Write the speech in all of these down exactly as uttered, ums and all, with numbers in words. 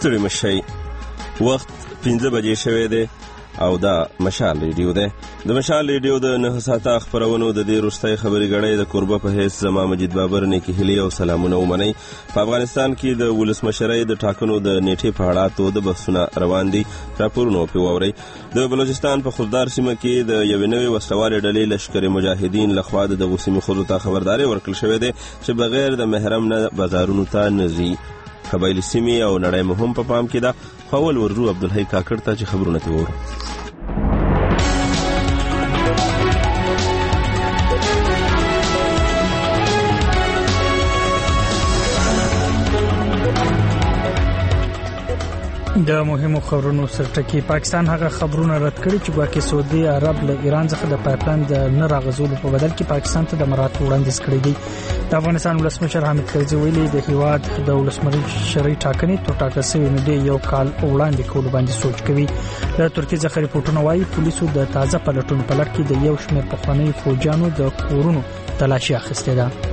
ستړي مشئ. وخت پنځه بجې شوی دی او دا مشال ریډیو دی. د مشال ریډیو د نه ساعته خبرونو د دې وروستۍ خبري غړۍ د کوربه په حیث زما مجید بابر نیکي هیلې او سلامونه ومنئ. په افغانستان کې د ولسمشرۍ د ټاکنو د نیټې په اړه د بحثونه روان دي. راپورونه پرې واورئ. د بلوچستان په خضدار سیمه کې د یوې نوې وسلوالې ډلې لشکر مجاهدین لخوا د دغو سیمې ښځو ته خبرداری ورکړل شوې ده چې بغیر د محرم نه بازارونو ته نه ځي. قبایلي سیمې او نړۍ مو هم په پام کې ده. خو اول ورځو عبدالحی کاکړ ته چې خبرونه ترې واورو. د مهمو خبرونو سرټکی پاکستان هغه خبرونه رد کړي چې ګواکې سعودي عرب له ایران څخه د پایپلاین د نه راغزولو په بدل کې پاکستان ته د مراد وړاندیز کړی دی. د افغانستان ولسمشر حامد کرزي ویلي د هیواد د ولسمشرۍ ټاکنې تر ټاکل شوی نه یو کال وړاندې کول باندې سوچ کوي. د ترکیه څخه ریپورتونه وايي پولیسو د تازه پلټونو په لړ کې د یو شمېر پخواني فوجیانو د کورونو تلاشي اخیستې ده.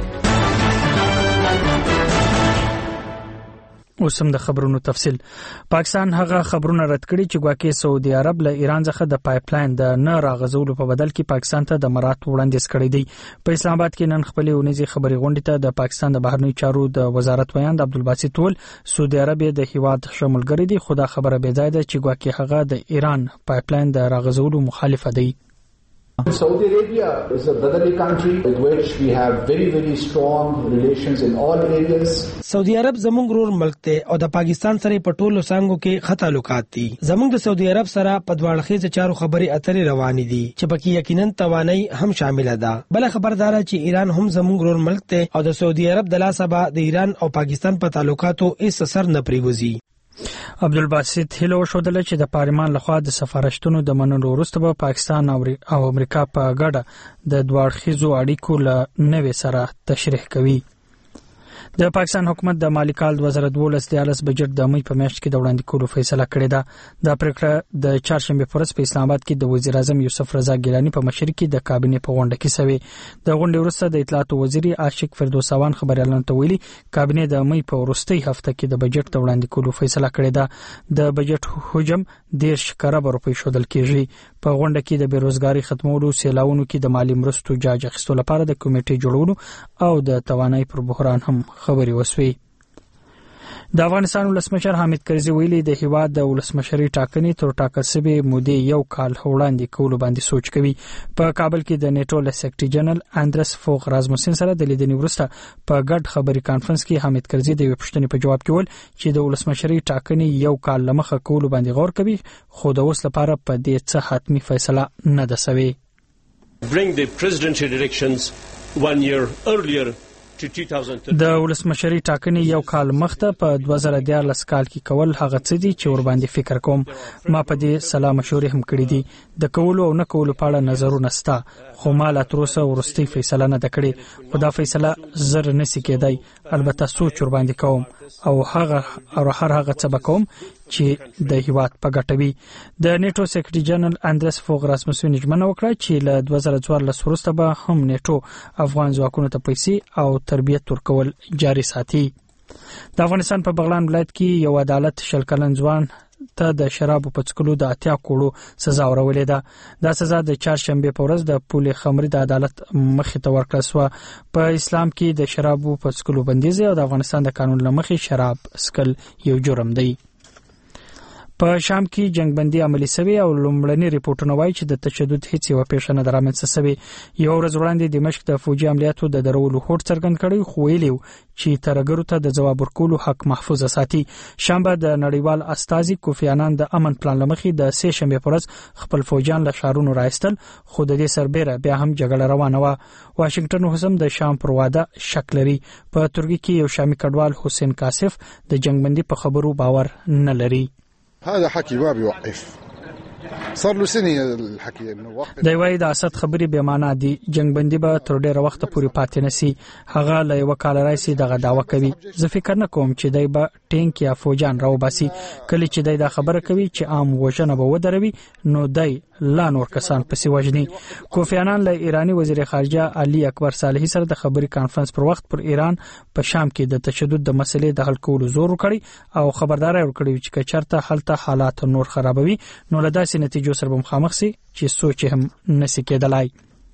اوسم د خبرونو تفصیل. پاکستان هغه خبرونه رد کړي چې ګواکې سعودي عرب له ایران څخه د پایپلاین د نه راغزولو په بدل کې پاکستان ته د مراد وړاندیز کړی دی. په اسلام آباد کې نن خپل ونیزي خبري غونډې ته د پاکستان د بهرنی چارو د وزارت ویاند عبدالباسط ول سعودي عرب د هیواد شمولګری دی. خدا خبره به ځای ده چې ګواکې هغه د ایران پایپلاین د راغزولو مخالفه دی. Saudi Arabia is a brotherly country with which we have very very strong relations in all areas. سعودي عرب زموږ ورور ملک دی او د پاکستان سره په ټولو څنګهو کې ښه تعلقات دي. زموږ د سعودي عرب سره په دواړه خیزه چارو خبري اترې روانې دي چې پکې یقینا توانای هم شامل ده. بل خبردار چې ایران هم زموږ ورور ملک دی او د سعودي عرب د لاسه به د ایران او پاکستان په تعلقاتو هیڅ اثر نه پریوزي. عبدالباسط هیله وښودله چې د پارلمان لخوا د سفارشتونو د منلو وروسته به پاکستان او امریکا په ګډه د دوه اړخیزو اړیکو له نوې سره تشریح کوي. د پاکستان حکومت د مالی کال دوه زره دولس دیارلس بجټ د مې په میاشت کې د وړاندې کولو فیصله کړې ده. دا پریکړه د چهارشنبه په ورځ په اسلام آباد کې د وزیر اعظم یوسف رضا ګیلانی په مشرۍ کې د کابینې په غونډه کې شوې. د غونډې وروسته د اطلاعات وزیر عاشق فردوسوان خبريالانو ته ویلي کابینې د مې په وروستۍ هفته کې د بجټ د وړاندې کولو فیصله کړې ده. د بجټ حجم ډیر کروڑ روپۍ شودل کېږي. په غونډه کې د بیروزګاری ختمولو، سیلاونو کې د مالی مرستو جاج اخیستلو لپاره د کمیټې جوړولو او د توانایي پر بحران هم خبري وسوي. د افغانستان ولسمشر حامد کرزي ویلي د هیواد د ولسمشرۍ ټاکنې تر ټاکل شوی مودې یو کال وړاندې کولو باندې سوچ کوي. په کابل کې د نیټو له سیکرټري جنرال اندرس فوغ رازموسن سره د لیدنې وروسته په ګډ خبري کانفرنس کې حامد کرزي د پښتنې په جواب کې ول چې د ولسمشرۍ ټاکنې یو کال لمخه کولو باندې غور کوي خو د اوس لپاره په دې څه حتمی فیصله نه ده شوې. Bring the presidential elections one year earlier. د ولسمشرۍ ټاکنې یو کال مخته په دوه زره دیارلس کال کې کول هغه څه دي چې ور باندې فکر کوم. ما په دې سلا مشورې هم کړې دي. د کولو او نه کولو په اړه نظرونه شته خو ما لا تر اوسه ورستۍ فیصله نه ده کړې. خو دا فیصله زر نشي کېدای. البته سوچ ور باندې کوم او هغه او هر هغه څه وکوم چې د هیواد په ګټه وي. د نیټو سیکرټري جنرال اندرس فوغ راسموسن ژمنه وکړه چې له دوه زره څوارلس وروسته به هم نیټو افغان ځواکونو ته پیسې او تربیت ورکول جاري ساتي. د افغانستان په بغلان ولایت کې یو عدالت شل کلن ځوان ته د شرابو په څښلو د اتیا کړو سزا ورولې ده. دا سزا د چهارشنبه په ورځ د پولې خمري د عدالت مخې ته ورکړل شو. په اسلام کې د شرابو په څښلو بندیز او د افغانستان د قانون لمخې شراب څښل یو جرم دی. په شام کې جنگ بندي عملي شوی او لومړني ریپورتونه وایي چې د تشدد هیڅ یو پیښه نه درامنځته شوې. یو ورځ وړاندې دمشق د فوجي عملیاتو د درولو هوډ څرګند کړی خو ویلي چې ترګرو ته د جواب ورکولو حق محفوظ ساتي. شام به د نړیوال استازي کوفی عنان د امن پلان لمخې د سه شنبه پر ورځ خپل فوجان له شهرونو راایستل خو د دې سربېره بیا هم جګړه روانه و. واشنگټن هم د شام پر واده شک لري. په ترکیه کې یو شامي کډوال حسین کاسف د جنگ بندي په خبرو باور نه لري. هذا حكي ما بيوقف صار له سنه الحكي انه وقت دی وای د اسد خبري به معنا دي. جنگ بندي به تر ډیره وخت پورې پاتې نسی. هغه له یو کال راځي دغه داوا کوي. زه فکر نه کوم چې دی به ټینک یا فوجان راو باسي. کله چې دی دا خبره کوي چې عام وژنه به ودروي نو دی لا نور کسان پسې وژني. کوفی عنان له ایرانی وزیر خارجه علي اکبر صالحي سره د خبري کانفرنس پر وخت پر ایران په شام کې د تشدد د مسلې د حل کولو زور وکړي او خبرداري ورکړي چې چرته حالت حالات نور خرابوي نو له داسې نتیجو سره مخامخ سي چې سوچ هم نسی کېدلای.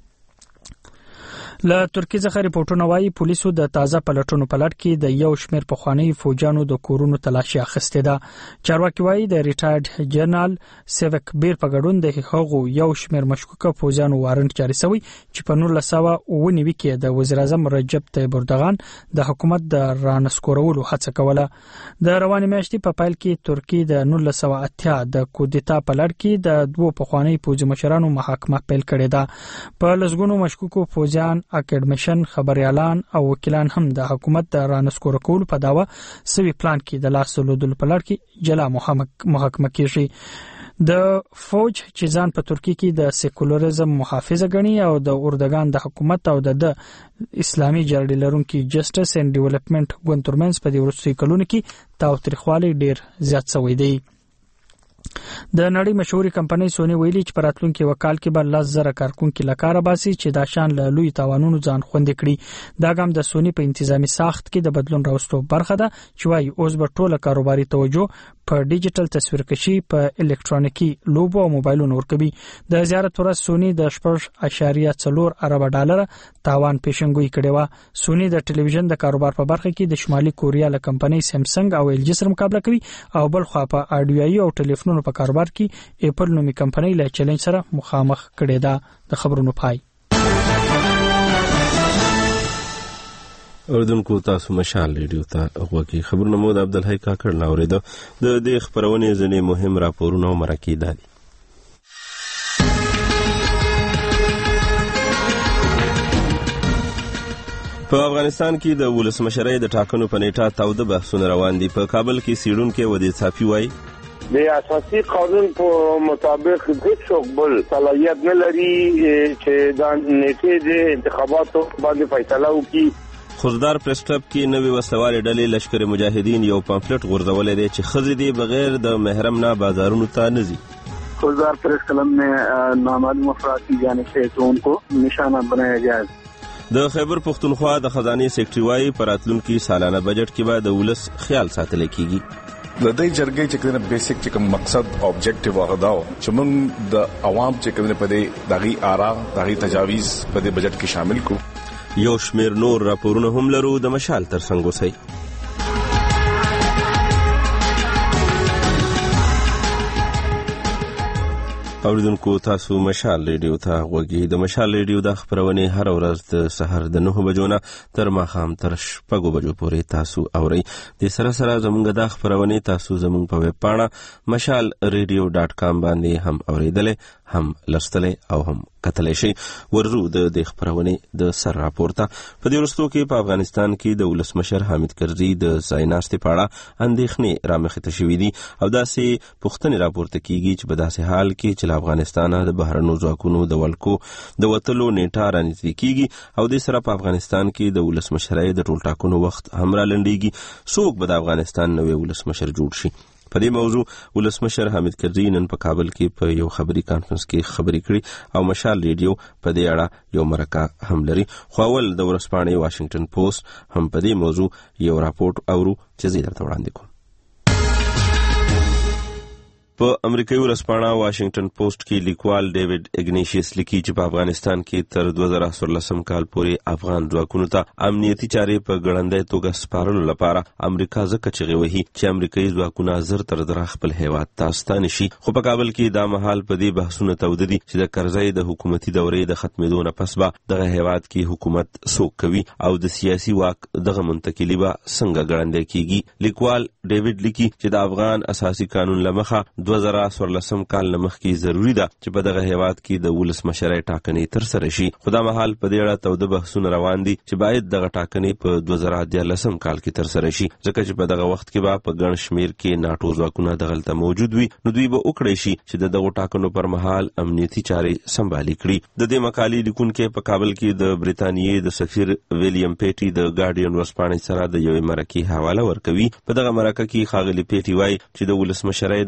له ترکیه څخه ریپورتونه وايي پولیسو د تازه پلټونو پلټ کې د یو شمېر پخوانی فوجانو د کورونو تلاشي اخیستې ده. چارواکي وايي د ریټایرډ جنرال سیوک بیر په ګډون د هغو یو شمېر مشکوکه فوجانو وارنټ جاري شوی چې په نولس سوه اوه نوي کې د وزیر اعظم رجب طیب اردوغان د حکومت د رانسکورولو هڅه کوله. د روانې میاشتې په پیل کې ترکیه د نولس سوه اتیا د کودتا پلټ کې د دوه پخوانی فوجي مشرانو محاکمه پیل کړې ده. په لسګونو مشکوکو فوجان اکیډمیشن خبريالان او وکیلان هم د حکومت د رانسکور کول په داوا سوي پلان کې د لاس لودل په لړ کې جلا محاکمه کیږي. د فوج چې ځان په ترکیه کې د سیکولریزم محافظه غني او د اردوغان د حکومت او د اسلامي جرړې لرونکي جسټس اینڈ ډیولپمنٹ ګوند ترمنځ په دې وروستي کلونو کې تاوتریخوالی ډیر زیات شوی دی. د نړۍ مشهوري کمپنۍ سونی ویلي چې پراتلونکو وکال کې به لاس زره کارکونکو لکاره باسي چې دا شان له لوی تاوانونو ځان خوندې کړي. دا ګام د سونی په انتظامی ساخت کې د بدلون راوستو برخه ده چې وايي اوس به ټوله کاروباري توجه په ډیجیټل تصویرکشي په الکترونیکي لوبو او موبایلونو ورکوي. د زیارت ورځ سونی د شپږ اعشاریه څلور ارب ډالر تاوان پیشنګوي کړي و. سونی د ټلویزیون د کاروبار په برخه کې د شمالي کوریا له کمپنۍ سامسنګ او ایل جی سره مقابله کوي او بل خو په اډیوایي او ټلیفونونو په کاروبار کې اپل نومي کمپنۍ له چیلنج سره مخامخ کړي ده. د خبرونو پای اردوونکو تاسو مشال ریډیو ته غوږی خبرونه مو د عبدالحی کاکړ ناوریدو. د دې خبرونې ځینې مهم راپورونه او مرکې دي. په افغانستان کې د ولسمشرۍ د ټاکنو په نیټه تاوده بحثونه روان دي. په کابل کې سیډونکو ودی صافي وایي د اساسي قانون په مطابق هیڅ بل صلاحیت نه لري چې د نیټې د انتخاباتو باندې فیصله وکړي. خوزدار پریس کلب کې نوې وسلوالې ډلې لشکر مجاهدین یو پامفلټ غورځولې دی چې ښځې دې بغیر د محرم نه بازارونو ته نه ځي. خوزدار پریس کلب میں نامعلوم افراد کی جانب سے تو ان کو نشانہ بنایا گیا. د خیبر پختونخوا د خزانه سیکریټری وايي په راتلونکي سالانه بجټ کې به د ولس خیال ساتل کیږي. د دې جرګې چې کنه بیسیک چې کوم مقصد اوبجیکټیو هغه دا چې موږ د عوام چې کنه په دې دغه آرا دغه تجاویز په دې بجټ کې شامل کو. یو شمیر نور راپورونه هم لرو. د مشال تر څنګ اوسئ. اوریدونکو تاسو مشال ریډیو ته غوږی. د مشال ریډیو د خبرونه هر ورځ د سحر د نه بجو نه تر ماښام تر شپږ بجو پورې تاسو اورئ. د سره سره زموږ د خبرونه تاسو زموږ په ویب پاڼه مشال ریډیو ډاټ کام باندې هم اوریدلې هم لستلې او هم کتلې شي. ورزو د د خبرونه د سر راپورته په دې ورستو کې په افغانستان کې د ولسمشر حامد کرزي د ځایناستې پاړه اندېښنې رامخته شوې دي او داسې پوښتنې راپورته کیږي چې په داسې حال کې چې افغانستان د بهرنیو ځواکونو د ولکو د وتلو نیټه رانیول کیږي او د سره په افغانستان کې د ولسمشرۍ د ټول ټاکنو وخت هم را لنډيږي. څوک به د افغانستان نوې ولسمشر جوړ شي؟ په دې موضوع ولسمشر حامد کرزي نن په کابل کې په یو خبري کانفرنس کې خبري کړي او مشال ریډیو په دې اړه یو مرکه هم لري. خو اول د ورځپاڼې واشنگټن پوسټ هم په دې موضوع یو راپورټ اورو چې زه درته وړاندې کوم. په امریکایي ورځپاڼه واشنگټن پوسټ کې لیکوال ډیوډ اګنیشیس لیکي چې په افغانستان کې تر دوه زره څوارلسم کال پورې افغان ځواکونو ته امنیتي چارې په ګړندۍ توګه سپارلو لپاره امریکا ځکه چغې وهي چې امریکایي ځواکونه زر تر زره خپل هیواد ته ستانه شي. خو په کابل کې دا مهال په دې بحثونه توده دي چې د کرزي د حکومتي دورې د ختمېدو نه پس به دغه هیواد کې حکومت څوک کوي او د سیاسي واک دغه منتقلي به څنګه ګړندۍ کیږي. لیکوال ډیوډ لیکي چې د افغان اساسي قانون لمخه دوه زره څوارلسم کال لمخکې ضروری ده چې په دغه هیواد کې د ولسمشرۍ ټاکنې تر سره شي. خو دا مهال په دې اړه توده بحثونه روان دي چې باید دغه ټاکنې په دوه زره دیارلسم کال کې تر سره شي ځکه چې په دغه وخت کې به په ګڼ شمیر کې ناټو ځواکونه دغلته موجود وي نو دوی به وکړي شي چې د دغه ټاکنو پر مهال امنیتي چارې سمبالي کړي. د دې مقالې لیکونکو په کابل کې د برتانیې د سفیر ویلیام پیټي د ګارډین ورځپاڼې سره د یوې مرکې حواله ورکوي. په دغه مرکه کې ښاغلي پیټي وایي چې د ولسمشرۍ د ټاکنو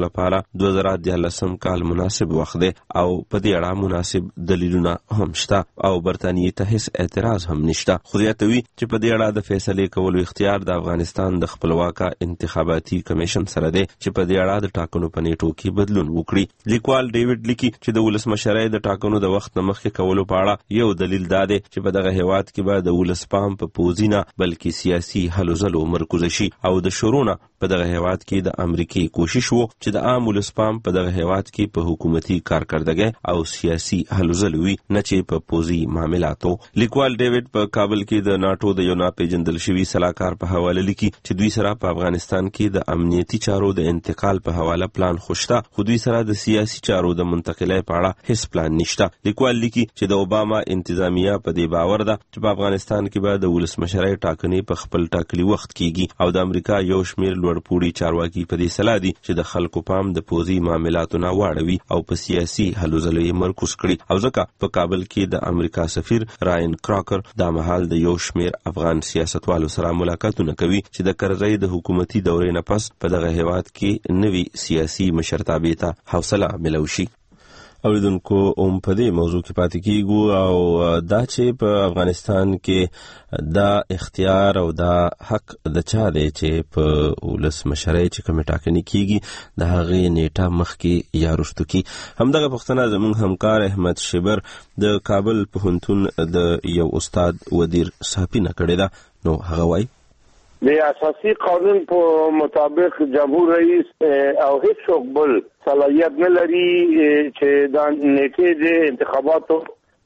لپاره دوه زره دیارلسم کال مناسب وخت دی او په دې اړه مناسب دلیلونه هم شته او برتانیې ته هیڅ اعتراض هم نشته. خو زیاتوي چې په دې اړه د فیصلې کولو اختیار د افغانستان د خپلواکه انتخاباتي کمیشن سره دی چې په دې اړه د ټاکنو په نیټو کې بدلون وکړي. لیکوال ډیوډ لیکي چې د ولسمشرۍ د ټاکنو د وخت نه مخکې کولو په اړه یو دلیل دا دی چې په دغه هیواد کې به د ولس پام په پوځي نه بلکې سیاسي هلو ځلو مرکوز شي او د شورونه په دغه هیواد کې د امریکای کوشش وو چې د عام ولس پام په دغه هیواد کې په حکومتي کارکردګۍ او سیاسي هلو ځلو وي نه چې په پوځي معاملاتو. لیکوال ډیوډ په کابل کې د ناتو د یو ناپېژندل شوي سلاکار په حواله لیکي چې دوی سره په افغانستان کې د امنیتي چارو د انتقال په حواله پلان خوشته خو دوی سره د سیاسي چارو د منتقلۍ په اړه هیڅ پلان نشته. لیکوال لیکي چې د اوباما انتظامیه په دې باور ده چې په افغانستان کې به د ولسمشرۍ ټاکنې په خپل ټاکلي وخت کېږي او د امریکا یو شمېر لوړپوړي چارواکي په دې سلا دي چې د خلکو پام د پوځي معاملاتو نه واړوي او په سیاسي هلو ځلو یې مرکوز کړي او ځکه په کابل کې د امریکا سفیر راین کراکر دا مهال د یو شمېر افغان سیاستوالو سره ملاقاتونه کوي چې د کرزۍ د حکومتي دورې نه پس په دغه هیواد کې نوي سیاسي مشرتابې ته حوصله ملوشي. اوریدونکو اوم په دې موضوع کې پاتې کیږو او دا چې په افغانستان کې دا اختیار او دا حق د چا دی چې په ولسمشرۍ چې کومې ټاکنې کیږي د هغې نیټه مخکې یا وروستو کی. همدغه پوښتنه زموږ همکار احمد شبر د کابل پوهنتون د یو استاد ودیر صافي نه کړې ده. نو هغه وایي د اساسي قانون په مطابق جمهور رئیس او هیڅ څوک بل صلاحیت نه لري چې د نیټې د انتخاباتو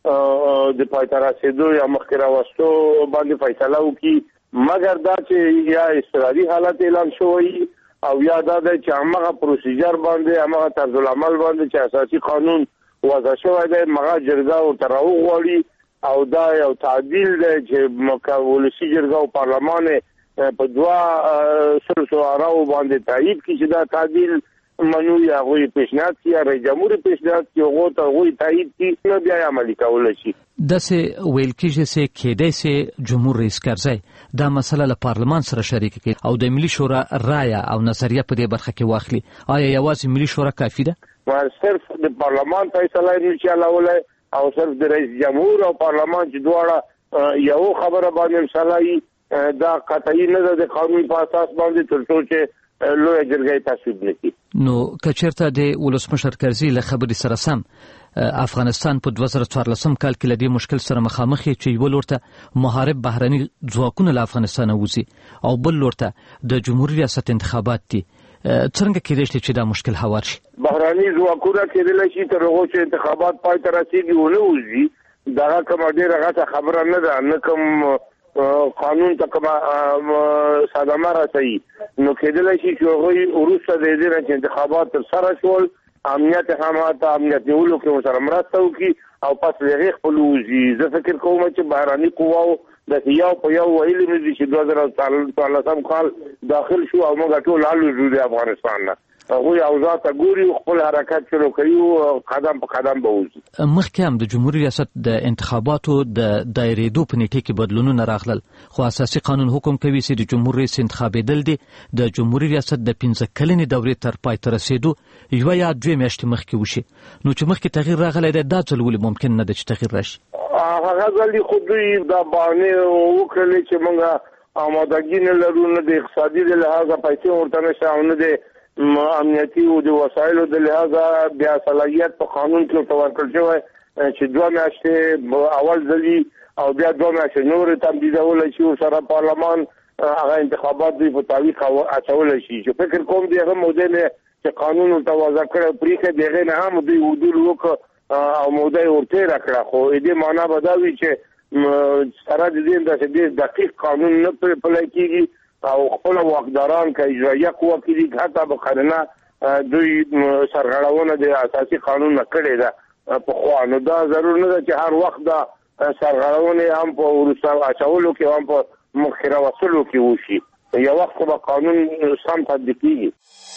د پای ته رسیدو یا مخکې راوستو باندې فیصله وکړي مګر دا چې یا اضطراري حالت اعلان شوی او یا دا چې هغه پروسیجر باندې هغه طرز العمل باندې چې اساسي قانون وضع شوی دی مغه جرګه او تراو غواړي او دا یو تعدیل دی چې مکولسی جرګه او پارلمان په دوا سر سوارو باندې تایید کی چې دا تعدیل منو یا غوی پیشنهاد کی یا رئیس جمهور پیشنهاد کی غو ته غوی تایید کی نو بیا عملی کول شي. دسه ویل کیږي چې کېدای سي جمهور رئیس کرزی دا مسله له پارلمان سره شریک کړي او د ملي شورا رائے او نظریه په دې برخه کې واخلي. آیا یوازې ملي شورا کافي ده؟ ور صرف د پارلمان فیصله نشي علاوه او صرف د رئیس جمهور او پارلمان چې دواړه یو خبره باندې صلاحي دا قطعی نه ده د قانون په اساس باندې تر څو چې لوی جرګه تصویب نکړي. نو کچرته د ولسمشر کرزی له خبرې سره سم افغانستان په دوه زره څوارلسم کال کې له دې مشکل سره مخامخ چې یو لورته محارب بهرني ځواکونه له افغانستان وځي او بل لورته د جمهوریت ریاست انتخابات دي. څنګه کېدای شي چې دا مشکل هوار شي؟ بهرني ځواکونه کېدای شي تر هغه چې انتخابات پای ته رسیږي ونه وځي دا کومه ډیره غټه خبره نه ده نه کوم قانون ته کومه صدمه راځي نو کېدای شي چې هغه وروسته د دې چې انتخابات تر سره شول امنیت حماته امنیت نیولو کې سره مرسته وکړي او پس لري خپل وزي. زه فکر کوم چې بهراني قواو د یو په یو ویلي مې چې دوه زره څوارلسم کال داخل شو او موږ ټول حالو د افغانستان نه هغه اوضاع ته ګوري خپل حرکت شروع کوي او قدم په قدم به وځي. مخکې هم د جمهوریت ریاست د انتخاباتو د دایریدو په نیټه کې بدلونونه راغلل خو اساسي قانون حکم کوي چې د جمهور رئیس انتخابېدل دي د جمهوریت ریاست د پنځه کلنې دورې تر پای ته رسیدو یو یا دوه میاشتې مخکې وشي. نو چې مخکې تغییر راغلی دی دا ځل ولې ممکن نه ده چې تغییر راشي؟ هغه ځل خو دوی دا باندې وکړل چې موږ آمادګي نه لرو نه د اقتصادي لحاظه پیسې ورته نشته او نه د امنیتي او د وسایلو د لحاظه بیا صلاحیت په قانون کې ورکړل شوی چې دوه میاشتې اول ځلي او بیا دوه میاشتې نور تمدیدول شي او سره پارلمان هغه انتخابات دوی په تعویق اچول شي چې فکر کوم دی هغه موده نه چې قانون متوازه کړ پریخه دغه نه هم دوی ودول وک او موده ورته راکړه خو دې معنا بداوي چې سره د دې د دقیق قانون نه پلي کیږي او خپل واقداران که اجرایه قوه کې دي حتی بقرنه دوی سرغړونه د اساسي قانون نه کړې ده په خو نو دا ضرور نه ده چې هر وخت دا سرغړونه هم په ورسره اچولو کې هم په مخکره وصلو کې وشي یو وخت به قانون سم تطبیق کیږي.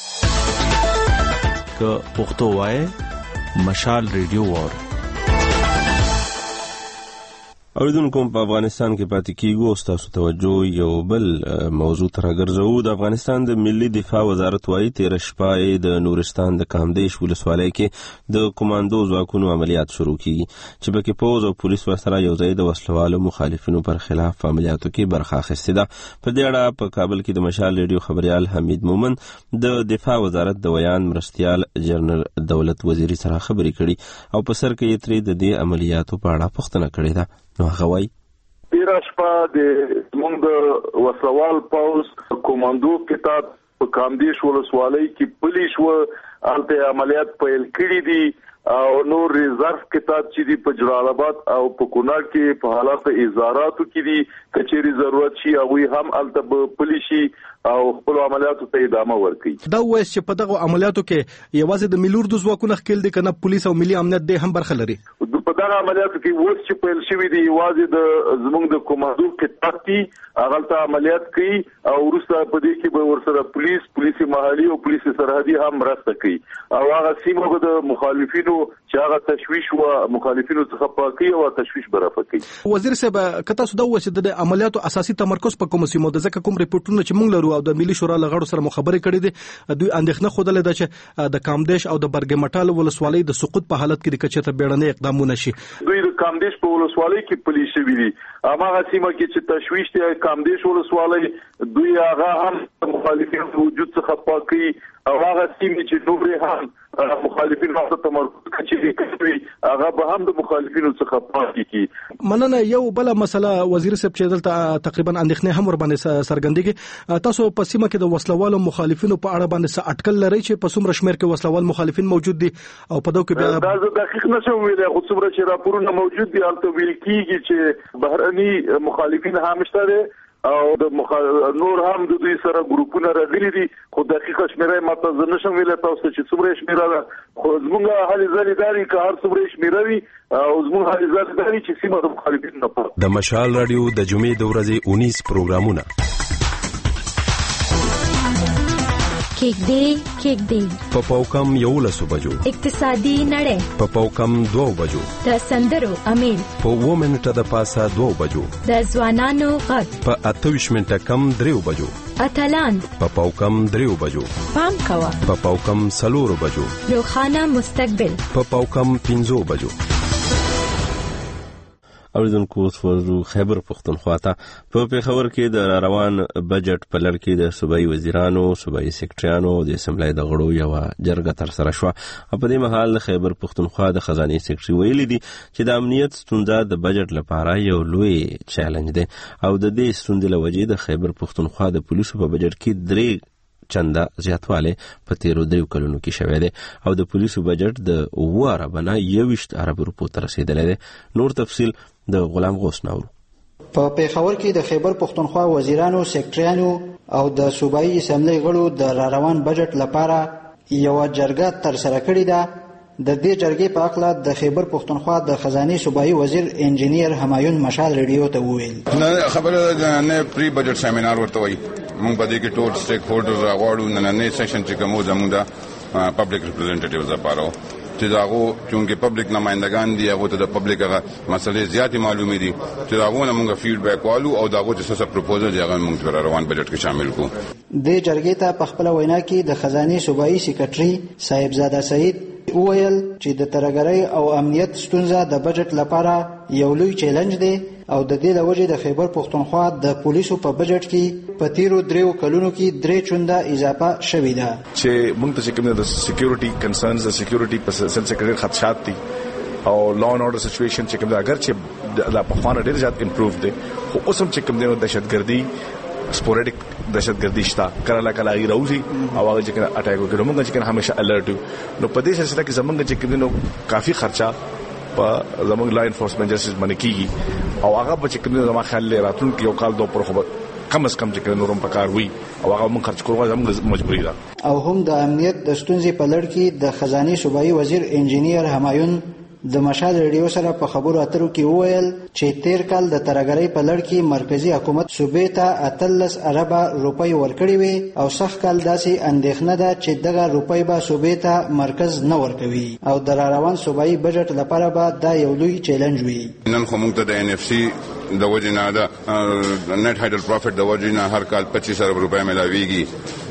که پښتو وای مشال ریډیو وار اوریدونکو په افغانستان کې پاتې کیږو او ستاسو توجه یو بل موضوع ته راګرځوو. د افغانستان د ملي دفاع وزارت وايي تېره شپه د نورستان د کامدیش ولسوالۍ کې د کمانډو ځواکونو عملیات شروع کیږي چې پکې پوځ او پولیس ورسره یو ځای د وسلوالو مخالفینو پر خلاف عملیاتو کې برخه اخیستې ده. په دې اړه په کابل کې د مشال ریډیو خبريال حمید مومن د دفاع وزارت د ویان مرستيال جنرال دولت وزیری سره خبرې کړي او په سر کې یې ترې د دې عملیاتو په اړه پوښتنه کړې ده. نو هغه وایي تیره شپه د موږ د وسلوال پوځ کمانډو کتاب په کامدیش ولسوالۍ کې پولیس و هلته عملیات پیل کړي دي او نور ریزرف کتاب چې دی په جلال آباد او په کونړ کې په حالات ازاراتو کې دي کچېری ضرورت شي او هم هلته پولیسي او خپل عملیاتو ته ادامه ورکړي. دا وایي چې په دغه عملیاتو کې یوازې د ملي اردو ځواکونو خپل دي کنه پولیس او ملي امنیت د هم برخه لري. په دغه عملیاتو کې اوس چې پیل شوی دی یوازې د زموږ د کمانډو کتاب کې هغه عملیات کوي او وروسته په دې کې به ورسره پولیس پولیسي محلي او پولیسي سرحدي هم مرسته کوي او هغه سیمه به د مخالفینو چې هغه تشویش او مخالفینو څخه پاکي او تشویش برافه کوي. وزیر صاحب کته سودا و چې د عملیاتو اساسي تمرکز په کوم سیمو د ځکه کوم ریپورتونه چې موږ لرو او د ملي شورا لغړو سره مخابره کړې دي دوی اندېښنه خوده ده چې د کامدیش او د برګمټال ولسوالۍ د سقوط په حالت کې د کچته بیړنۍ اقدامونه شي. دوی د کامدیش په ولسوالۍ کې پولیس وی دي هغه سیمه کې چې تشویش دی کامدیش ولسوالۍ دوی هغه هم مخالفین وجود څخه پاکي او هغه سیمه چې نور هم مخالفین واسطه تمرکز کوي هغه به هم د مخالفینو څخه پاکي کی. مننه. یو بل مسله وزیر صاحب چې دلته تقریبا اندېښنه هم ور باندې سرګندېږي تاسو په سیمه کې د وسلوالو مخالفینو په اړه باندې څه اټکل لري چې په څومره شمېر کې وسلوال مخالفین موجود دي او په دوی کې بیا دا دقیق نشم ویلای خو څومره چې راپورونه موجود دي البته ویل کیږي چې بهرني مخالفین هم شته او د مخال... نور هم د دوی سره ګروپونه راغلي دي خو دقیقه شمیره ماته زه نشم ویلای تاسو چې څومره شمیره ده خو زموږ حالي ځلې داري که هر څومره شمیره وي او زموږ حالي ځلې داري چې سیمه د مخالفین نه پاتې. د مشال رادیو د جمعې د ورځې اونیس پروګرامونه کېک دی کېک دی په پاوکم یو لسو بجو اقتصادي نړۍ په پاوکم دوه بجو د سندرو امیل په و منټه د پاسه دوه بجو د ځوانانو غږ په اتوش منټه کم دریو بجو اتلان په پاوکم دریو بجو پام کوا په پاوکم سلورو بجو روخانه مستقبل په پاوکم پنځو بجو. اوریدونکو ورو خیبر پختونخوا ته په پیښور کې د روان بجټ په لړ کې د صوبایي وزیرانو صوبایي سیکریټریانو د اسمبلی د غړو یو جرګه تر سره شو. په دې مهال خیبر پختونخوا د خزانه سیکریټري ویلي دي چې د امنیت ستونزه د بجټ لپاره یو لوی چیلنج دی او د دې ستونزې له وجې د خیبر پختونخوا د پولیسو په بجټ کې درې چنده زیاتواله په تیرو دریو کلونو کې شوی دی او د پولیسو بجټ د اوه اربه یوویشت ارب روپو ته رسیدلی دی. نور تفصیل د غلام غوث ناورو. په پیښور کې د خیبر پختونخوا وزیرانو سیکریټریانو او د صوبایي اسمبلی غړو د را روان بجټ لپاره یو جرګه تر سره کړې ده. د دې جرګې په اړه د خیبر پختونخوا د خزانه صوبایي وزیر انجینیر همایون مشال ریډیو ته وویل نه خبره نه پری بجټ سیمینار ورته وایي موږ په دې کې ټول سټیک هولډرز راغواړو نن نه سیشن چې کومو زموږ د پبلک ریپرزنټیټیوز لپاره چې داغو چونکه پبلک نمائندگان دي هغه ته د پبلک هغه مسلې زیاتې معلومې دي چې داغو نه موږ فیډبیک والو او داغو چې څه پروپوزل دی هغه موږ پر روان بجټ کې شامل کو. د جرګې ته په خپل وینا کې د خزانه صوبایي سیکریټري صاحبزاده سعید وویل چې د ترګرۍ او امنیت ستونزه د بجټ لپاره یو لوی چیلنج دی او د دې لوجې د خیبر پختونخوا د پولیسو په بجټ کې په تیرو دریو کلونو کې درې چنده اضافه شوې ده چې موږ ته کوم د سکیورټي کنسرنز د سکیورټي په سلسله کې خدشات دي او لا ان اورډر سچويشن چې کوم اگر چې د په خوانه ډیر زیات امپروف دي خو اوس هم چې کوم د دهشتګردي سپوریډک دهشتګردي شتا کله کله ای راوځي او هغه چې اٹیک وکړي موږ چې همیشه الرټ نو په دې سلسله کې زمونږ چې کوم کافي خرچه په زمونږ لا انفورسمنت جسټس باندې کیږي او هغه په چې کوم زموږ خیال راتلون کې یو کال دوه پر خو کم از کم چې کوم نورم پکار وي او هغه موږ خرچ کوو زموږ مجبوری ده. او هم د امنیت د ستونزې په لړ کې د خزانه صوبایي وزیر انجینیر همایون د مشال ریډیو سره په خبرو اترو کې وویل چې تیر کال د ترګرۍ په لړ کې مرکزی حکومت صوبې ته اتلس اربه روپۍ ورکړي وي او سخت کال داسې اندېښنه ده چې دغه روپۍ به صوبې ته مرکز نه ورکوي او د راروان صوبایي بجټ لپاره به دا یو لوی چیلنج وي. نن خو موږ ته د ان اف سی د وجې نه د نت هایډل پروفیټ د وجې نه هر کال پچیس ارب روپۍ ملاویږي.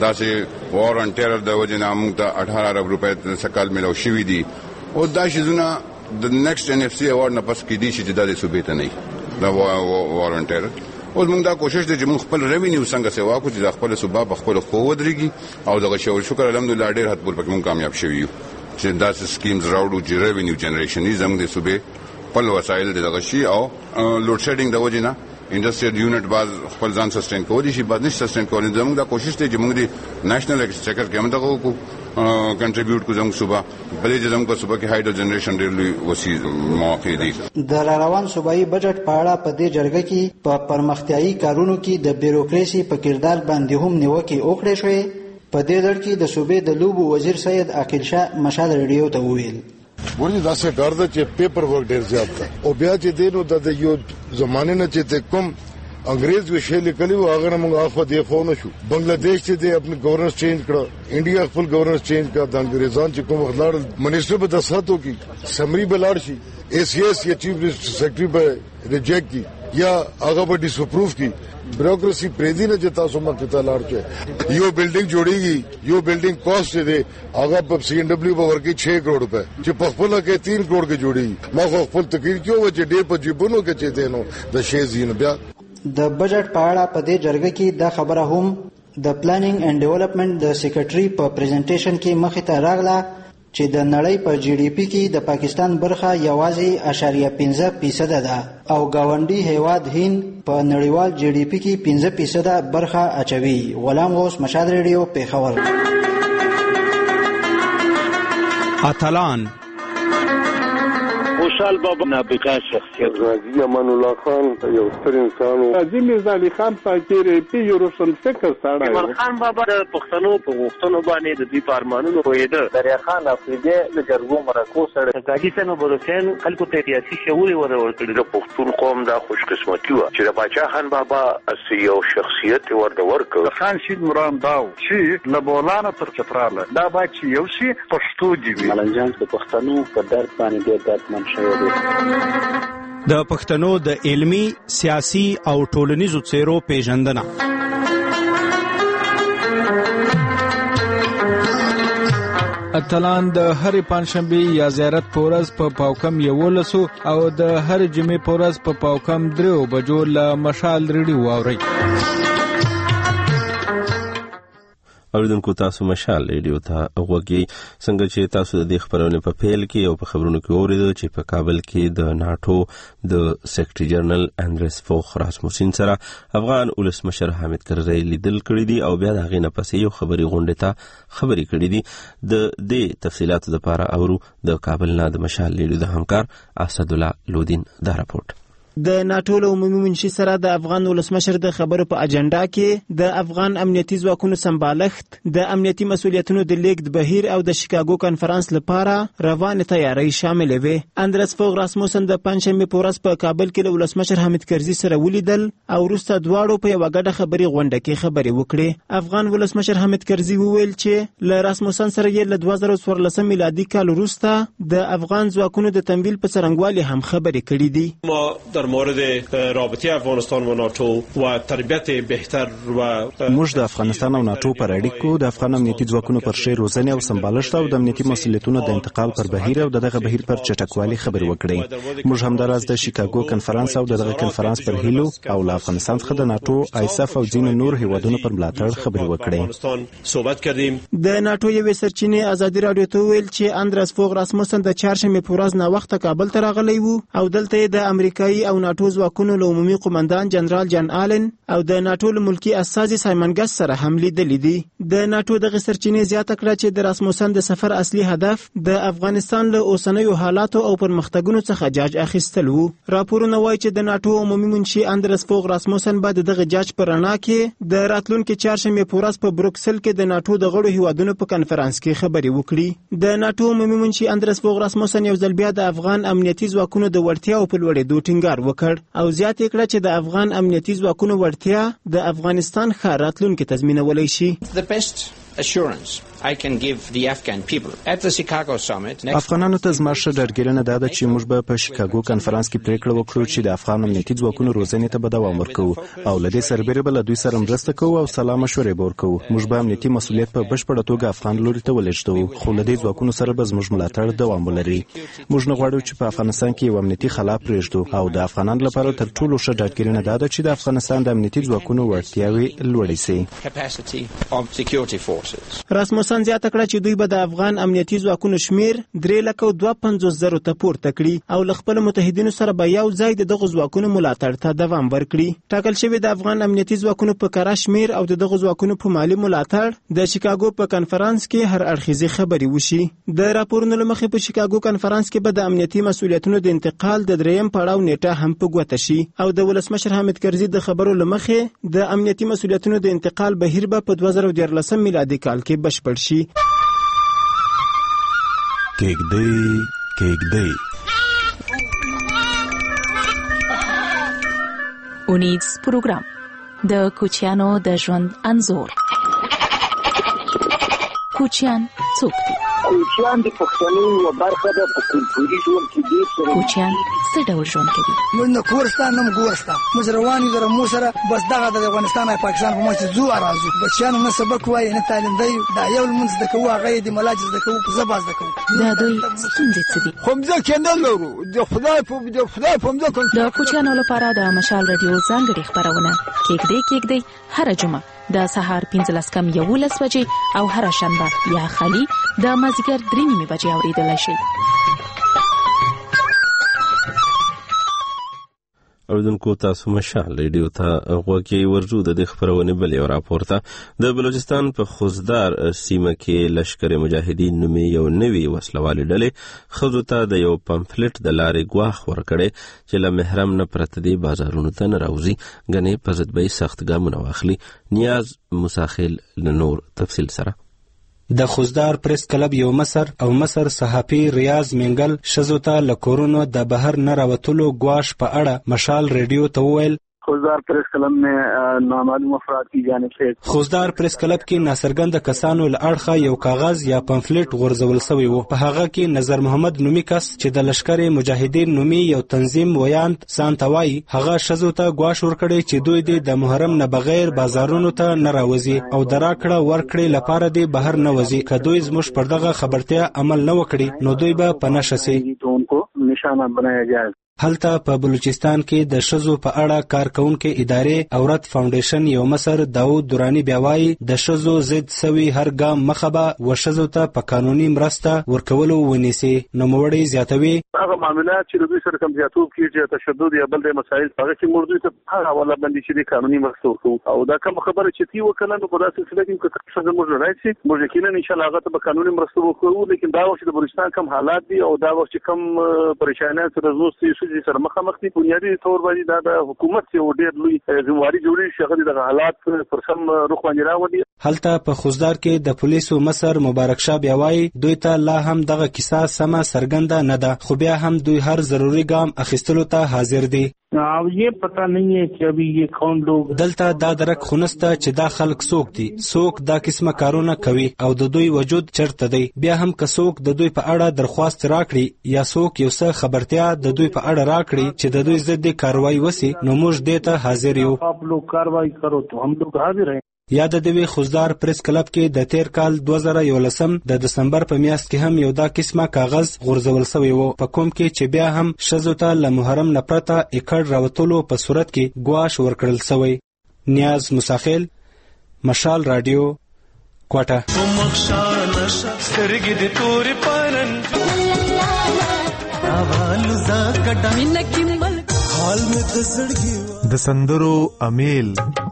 داسې وار ان ټیرر د وجې نه موږ ته اټھارہ ارب روپۍ سکال ملاو شوي دي او دا شیزونه د نیکسټ ان اف سی اوارډ نه پس کېدی شي چې دا د صوبې ته نه وي د وار ان ټیرر. اوس موږ دا کوشش دی چې موږ خپل ریوینیو څنګه سیوا کړو چې د خپل صوبه په خپل خو ودرېږي او دغه شو شکر الحمدلله ډېر حد پورې پکې موږ کامیاب شوي یو چې داسې سکیمز راوړو چې ریوینیو جنریشن یې زموږ د صوبې خپل وسایل دغه شي او لوډ شیډینګ د وجې نه انډسټریل یونټ باز خپل ځان سسټین کولی شي بعد نشي سسټین کولی. زموږ دا کوشش دی چې موږ د نېشنل ایکسچیکر کې هم دغه وکړو کنټریبیوټ کو زموږ صوبه بلې چې زموږ صوبه کې هایډرو جنریشن ډېر لوی وسیع مواقع دي. د راروان صوبایي بجټ په اړه په دې جرګه کې په پرمختیایي کارونو کې د بیروکراسي په کردار باندې هم نیوکې وکړې شوې. په دې لړ کې د صوبې د لوبو وزیر سید عاقل شاه مشال ریډیو ته وویل ورته داسې ډار ده چې پیپر ورک ډېر زیات ده او بیا چې دینو د یو زمانه نه چې کوم انګریز وشي لیکلی و هغه موږ اخو دی خو نه شو. بنگلاديش چې د خپل گورنر چینج کړ انډیا خپل گورنر چینج کړ د انګریزان چې کوم خلار منیسټر به د ساتو کی سمری بلاړ شي ایس ایس یا چیف سیکرټری به ریجیکټ کی یا هغه به ډیس اپروف کی بیوروکراسي پریدي نه چې تاسو مکه ته لاړ چې یو بلډینګ جوړیږي یو بلډینګ کاست دی هغه په سی ان ډبلیو به ورکی چھ کروڑ روپے چې په خپل کې تین کروڑ کې جوړیږي. ما خو خپل تقریر کیو چې ډېر په جیبونو کې چې دینو د شی زین بیا د بجټ په اړه په دې جرګه کې دا خبره هم د پلانینګ اینڈ ډیولپمنٹ د سیکریټري په پریزنټیشن کې مخې ته راغله چې د نړۍ په جی ډي پی کې د پاکستان برخه یوازې اشاریه پنځه فیصد ده او گاونډي هیواد هند په نړیوال جی ډي پی کې پنځه فیصد برخه اچوي. غلام غوث مشال ریډیو پیښور. اتلان خوشحال بابا نابغه شخصیت غازی امان الله خان یو ستر انسان و غازی میرزا علي خان فقیر پی یو روشن فکر سره ایمان خان بابا د پښتنو په غوښتنو باندې د دې پارمانونو وېده دریا خان افریدي د جرګو مرکو سره غازی سنو بروسین خلکو ته سیاسي شعور ورکړي د پښتون قوم د خوش قسمتي و چې د باچا خان بابا اسی یو شخصیت ورته ورکړ. خان شید مرام داو چې لبولانه تر چتراله دا باچ یو شي پښتو دی ملنجان د پښتنو په درد باندې ډېر درد د پښتنو د علمی سیاسي او ټولنیزو څیرو پیژندنه. اتلان د هر پنځشنبه یا زیارت پورز په پاوکم یولسو او د هر جمعې پورز په پاوکم درو بجو له مشال ریډیو اوري. اوریدونکو تاسو مشال ریډیو ته وګورئ څنګه چې تاسو د دې خبرونه په پیل کې او په خبرونو کې اوریدل چې په کابل کې د ناتو د سیکریټري جنرال اندریس فوخ راسموسین سره افغان ولسمشر حامد کرزی لیدل کړی دي او بیا د هغې نه پسې یو خبري غونډې ته خبرې کړې دي. د دې تفصیلاتو لپاره اورو د کابل نه د مشال ریډیو د همکار اسد الله لودین دا راپورټ. د ناتو له عمومي منشي سره د افغان ولسمشر د خبرو په اجنډا کې د افغان امنیتي ځواکونو سمبالښت د امنیتي مسؤلیتونو د لیږد بهیر او د شیکاګو کنفرانس لپاره روانه تیاری شامل وي. اندرس فوغ راسموسن د پنځشنبه په ورځ په کابل کې له ولسمشر حامد کرزي سره ولیدل او وروسته دواړو په یوه ګډه خبري غونډه کې خبرې وکړې. افغان ولسمشر حامد کرزي وویل چې له راسموسن سره یې له دوه زره څوارلسم میلادي کال وروسته د افغان ځواکونو د تمویل په څرنګوالي هم خبرې کړې دي. در مورد رابطه افغانستان و ناتو و تربیت بهتر و موږ د افغانستان او ناتو پر اړیکو د افغان امنیتي ځواکونو پر شی روزنې او سمبالښت او د امنیتي مسؤلیتونو د انتقال پر بهیر او دغه بهیر پر چټکوالي خبرې وکړې. موږ هم د راز د شیکاګو کنفرانس او دغه کنفرانس پر هیلو او له افغانستان څخه د ناتو آیساف او ځینو نور هیوادونو پر ملاتړ خبرې وکړې. صحبت کردیم. د ناتو یوې سرچینې ازادي رادیو ته ویل چې اندرس فوغ راسموسن د چهارشنبه په ورځ نا وخت کابل ته راغلی وو او دلته د امریکایي او ناتو ځواکونو له عمومي قومندان جنرال جان آلن او د ناتو له ملکی استازي سایمن ګس سره هم لیدلي دي. د ناتو دغه سرچینې زیاته کړه چې د راسموسن د سفر اصلي هدف د افغانستان له اوسنیو حالاتو او پرمختګونو څخه جاج اخیستل وو. راپورونه وایي چې د ناتو عمومي منشي اندرس فوغ راسموسن به دغه جاج پر رڼا کې د راتلونکي چهارشنبې په ورځ په بروکسل کې د ناتو د غړو هیوادونو په کنفرانس کې خبرې وکړي. د ناتو عمومي منشي اندرس فوغ راسموسن یو ځل بیا د افغان امنیتي ځواکونو د وړتیاو په لوړېدو ټینګار وکړ او زیاته کړه چې د افغان امنیتي ځواکونو وړتیا د افغانستان ښه راتلونکي تضمینولی شي. assurance I can give the Afghan people at the Chicago summit. افغانانو ته زما ښه ډاډګیرنه دا ده چې موږ به په شیکاګو کنفرانس کې پریکړه وکړو چې د افغان امنیتي ځواکونو روزنې ته به دوام ورکوو او له دې سربېره به له دوی سره مرسته کوو او سلا مشورې به ورکوو. موږ به امنیتي مسؤلیت په بشپړه توګه افغان لوري ته ولېږدوو، خو له دې ځواکونو سره به زموږ ملاتړ دوام ولري. موږ نه غواړو چې په افغانستان کې یو امنیتي خلا پرېږدو او د افغانانو لپاره تر ټولو ښه ډاډګیرنه دا ده چې د افغانستان د امنیتي ځواکونو وړتیاوې لوړې سي. راسموسن زیاته کړه چې دوی به د افغان امنیتي ځواکونو شمیر درې لکه او دوه پنځوس زرو ته پورته کړي او له خپلو متحدینو سره به یو ځای د دغو ځواکونو ملاتړ ته دوام ورکړي. ټاکل شوی د افغان امنیتي ځواکونو په کره شمیر او د دغو ځواکونو په مالي ملاتړ د شیکاګو په کنفرانس کې هر اړخیزې خبرې وشي. د راپورونو له مخې په شیکاګو کنفرانس کې به د امنیتي مسؤلیتونو د انتقال د دریم پړاو نیټه هم په ګوته شي او د ولسمشر حامد کرزي د خبرو له مخې د امنیتي مسؤلیتونو د انتقال بهیر به په دوه زره دیارلسم میلادي کال کې بشپړ شي. کېږدۍ کېږدۍ اونیز پروګرام د کوچیانو د ژوند انځور. کوچیان څوک دي؟ کوچیان د پښتنو یوه برخه ده په کلتوري ژوند کې ډېر سره. کوچیان څه ډول ژوند کوي؟ موږ نه کور شته نه ګور شته، موږ روان یو د مور سره بس دغه د افغانستان او پاکستان په منځ ځو راځو. بچیانو نه سبق وایي نه تعلیم دی، دا یو لمونځ زده کوو، هغه یې د ملا چې زده کوو په ژبه زده کوو. دا دوی ستونزې څه دي؟ خو مځکې نه لرو، د خدای په د خدای په مځکه. د کوچیانو لپاره د مشال رادیو ځانګړې خپرونه کېږدۍ کېږدۍ هره جمعه د سهار پنځلس کم یولس بجې او هره شنبه یا خالي د مازدیګر درې نیمې بجې اورېدلی شئ. اوریدونکو تاسو مشال ریډیو ته غوږ کې ورجو د دې خپرونې بل یو راپور ته. د بلوچستان په خوزدار سیمه کې لشکر مجاهدین نومې یو نوي وسلوالې ډلې ښځو ته د یو پمفلټ د لارې ګواښ ورکړی چې له محرم نه پرته دې بازارونو ته نه راوځي، ګنې په ضد به یې سخت ګامونه واخلي. نیاز مساخیل نور تفصیل سره. د خوزدار پریس کلب یو مصر او مصر صحافي ریاض منګل ښځو ته له کورونو د بهر نه راوتلو ګواښ په اړه مشال ریډیو ته وویل. خوزدار پریس کلب में نامعلوم افراد کی جانب سے خوزدار پریس کلب کې ناڅرګند کسانو له اړخه یو کاغذ یا پمفلټ غورځول شوی و. په هغه کې نظر محمد نومي کس چې د لشکر مجاهدین نومي یو تنظیم ویاند سانتوای هغه ښځو ته ګواښ ورکړی چې دوی د محرم نه بغیر بازارونو ته نه راوځي او د راکړه ورکړې لپاره دې بهر نه وځي. که دوی زموږ پر دغه خبرتیا عمل نه وکړي نو دوی به په نښه سي. نشانه بنایا جائے. هلته په بلوچستان کې د ښځو په اړه کارکونکو ادارې اورت فاونډیشن یو مصر داود دورانی بیا وایي د ښځو ضد سوي هر ګام مخه به و ښځو ته په قانوني مرسته ورکولو ونیسي. نوموړی زیاتوي هغه معاملات چې د دوی سره کوم زیاتوب کېږي تشدد یا بل د مسایل هغه چې موږ دوی ته هغه حواله باندې چې د قانوني مرسته ورکوو او دا کوم خبره چې تی وکړه نو په داسې سلسله کې که ښځه موږ راځي موږ یقینا ان شاء الله هغه ته به قانوني مرسته وکړو. لیکن دا وخت د بلوچستان کوم حالات دي او دا وخت کوم پریشانات سره زوستي شي سره مخامخ دي بنیادی طور باندې دا د حکومت یو ډېر لوی ذمہواری جوړی شي هغه د حالات پر سم رخ باندې راوړي. هلته په خوزدار کې د پولیسو مصر مبارک شاه بیا وایي دوی ته لا هم دغه کیسه سمه څرګنده نه ده، خو بیا هم دوی هر ضروري ګام اخیستلو ته حاضر دي. अब ये पता नहीं है कि अभी ये कौन लोग دلته دا درک خونسته چې دا خلک څوک دي، څوک دا قسمه کارونه کوي او د دوی وجود چرته دی. بیا هم که څوک د دوی په اړه درخواست راکړي یا څوک یو څه خبرتیا د دوی په اړه راکړي چې د دوی ضد کاروایی وسی نو موږ دې ته حاضر یو. आप लोग कार्रवाई करो तो हम लोग हाजिर हैं. یا د دوی خوزدار پریس کلب کې د تیر کال دوه زره یولسم د دسمبر په میاشت کې هم یو دا قسمه کاغذ غورځول شوی و په کوم کې چې بیا هم ښځو ته له محرم نه پرته اکړ راوتلو په صورت کې ګواښ ورکړل شوی. نیاز مساخیل مشال رادیو کوټه. د سندرو امیل.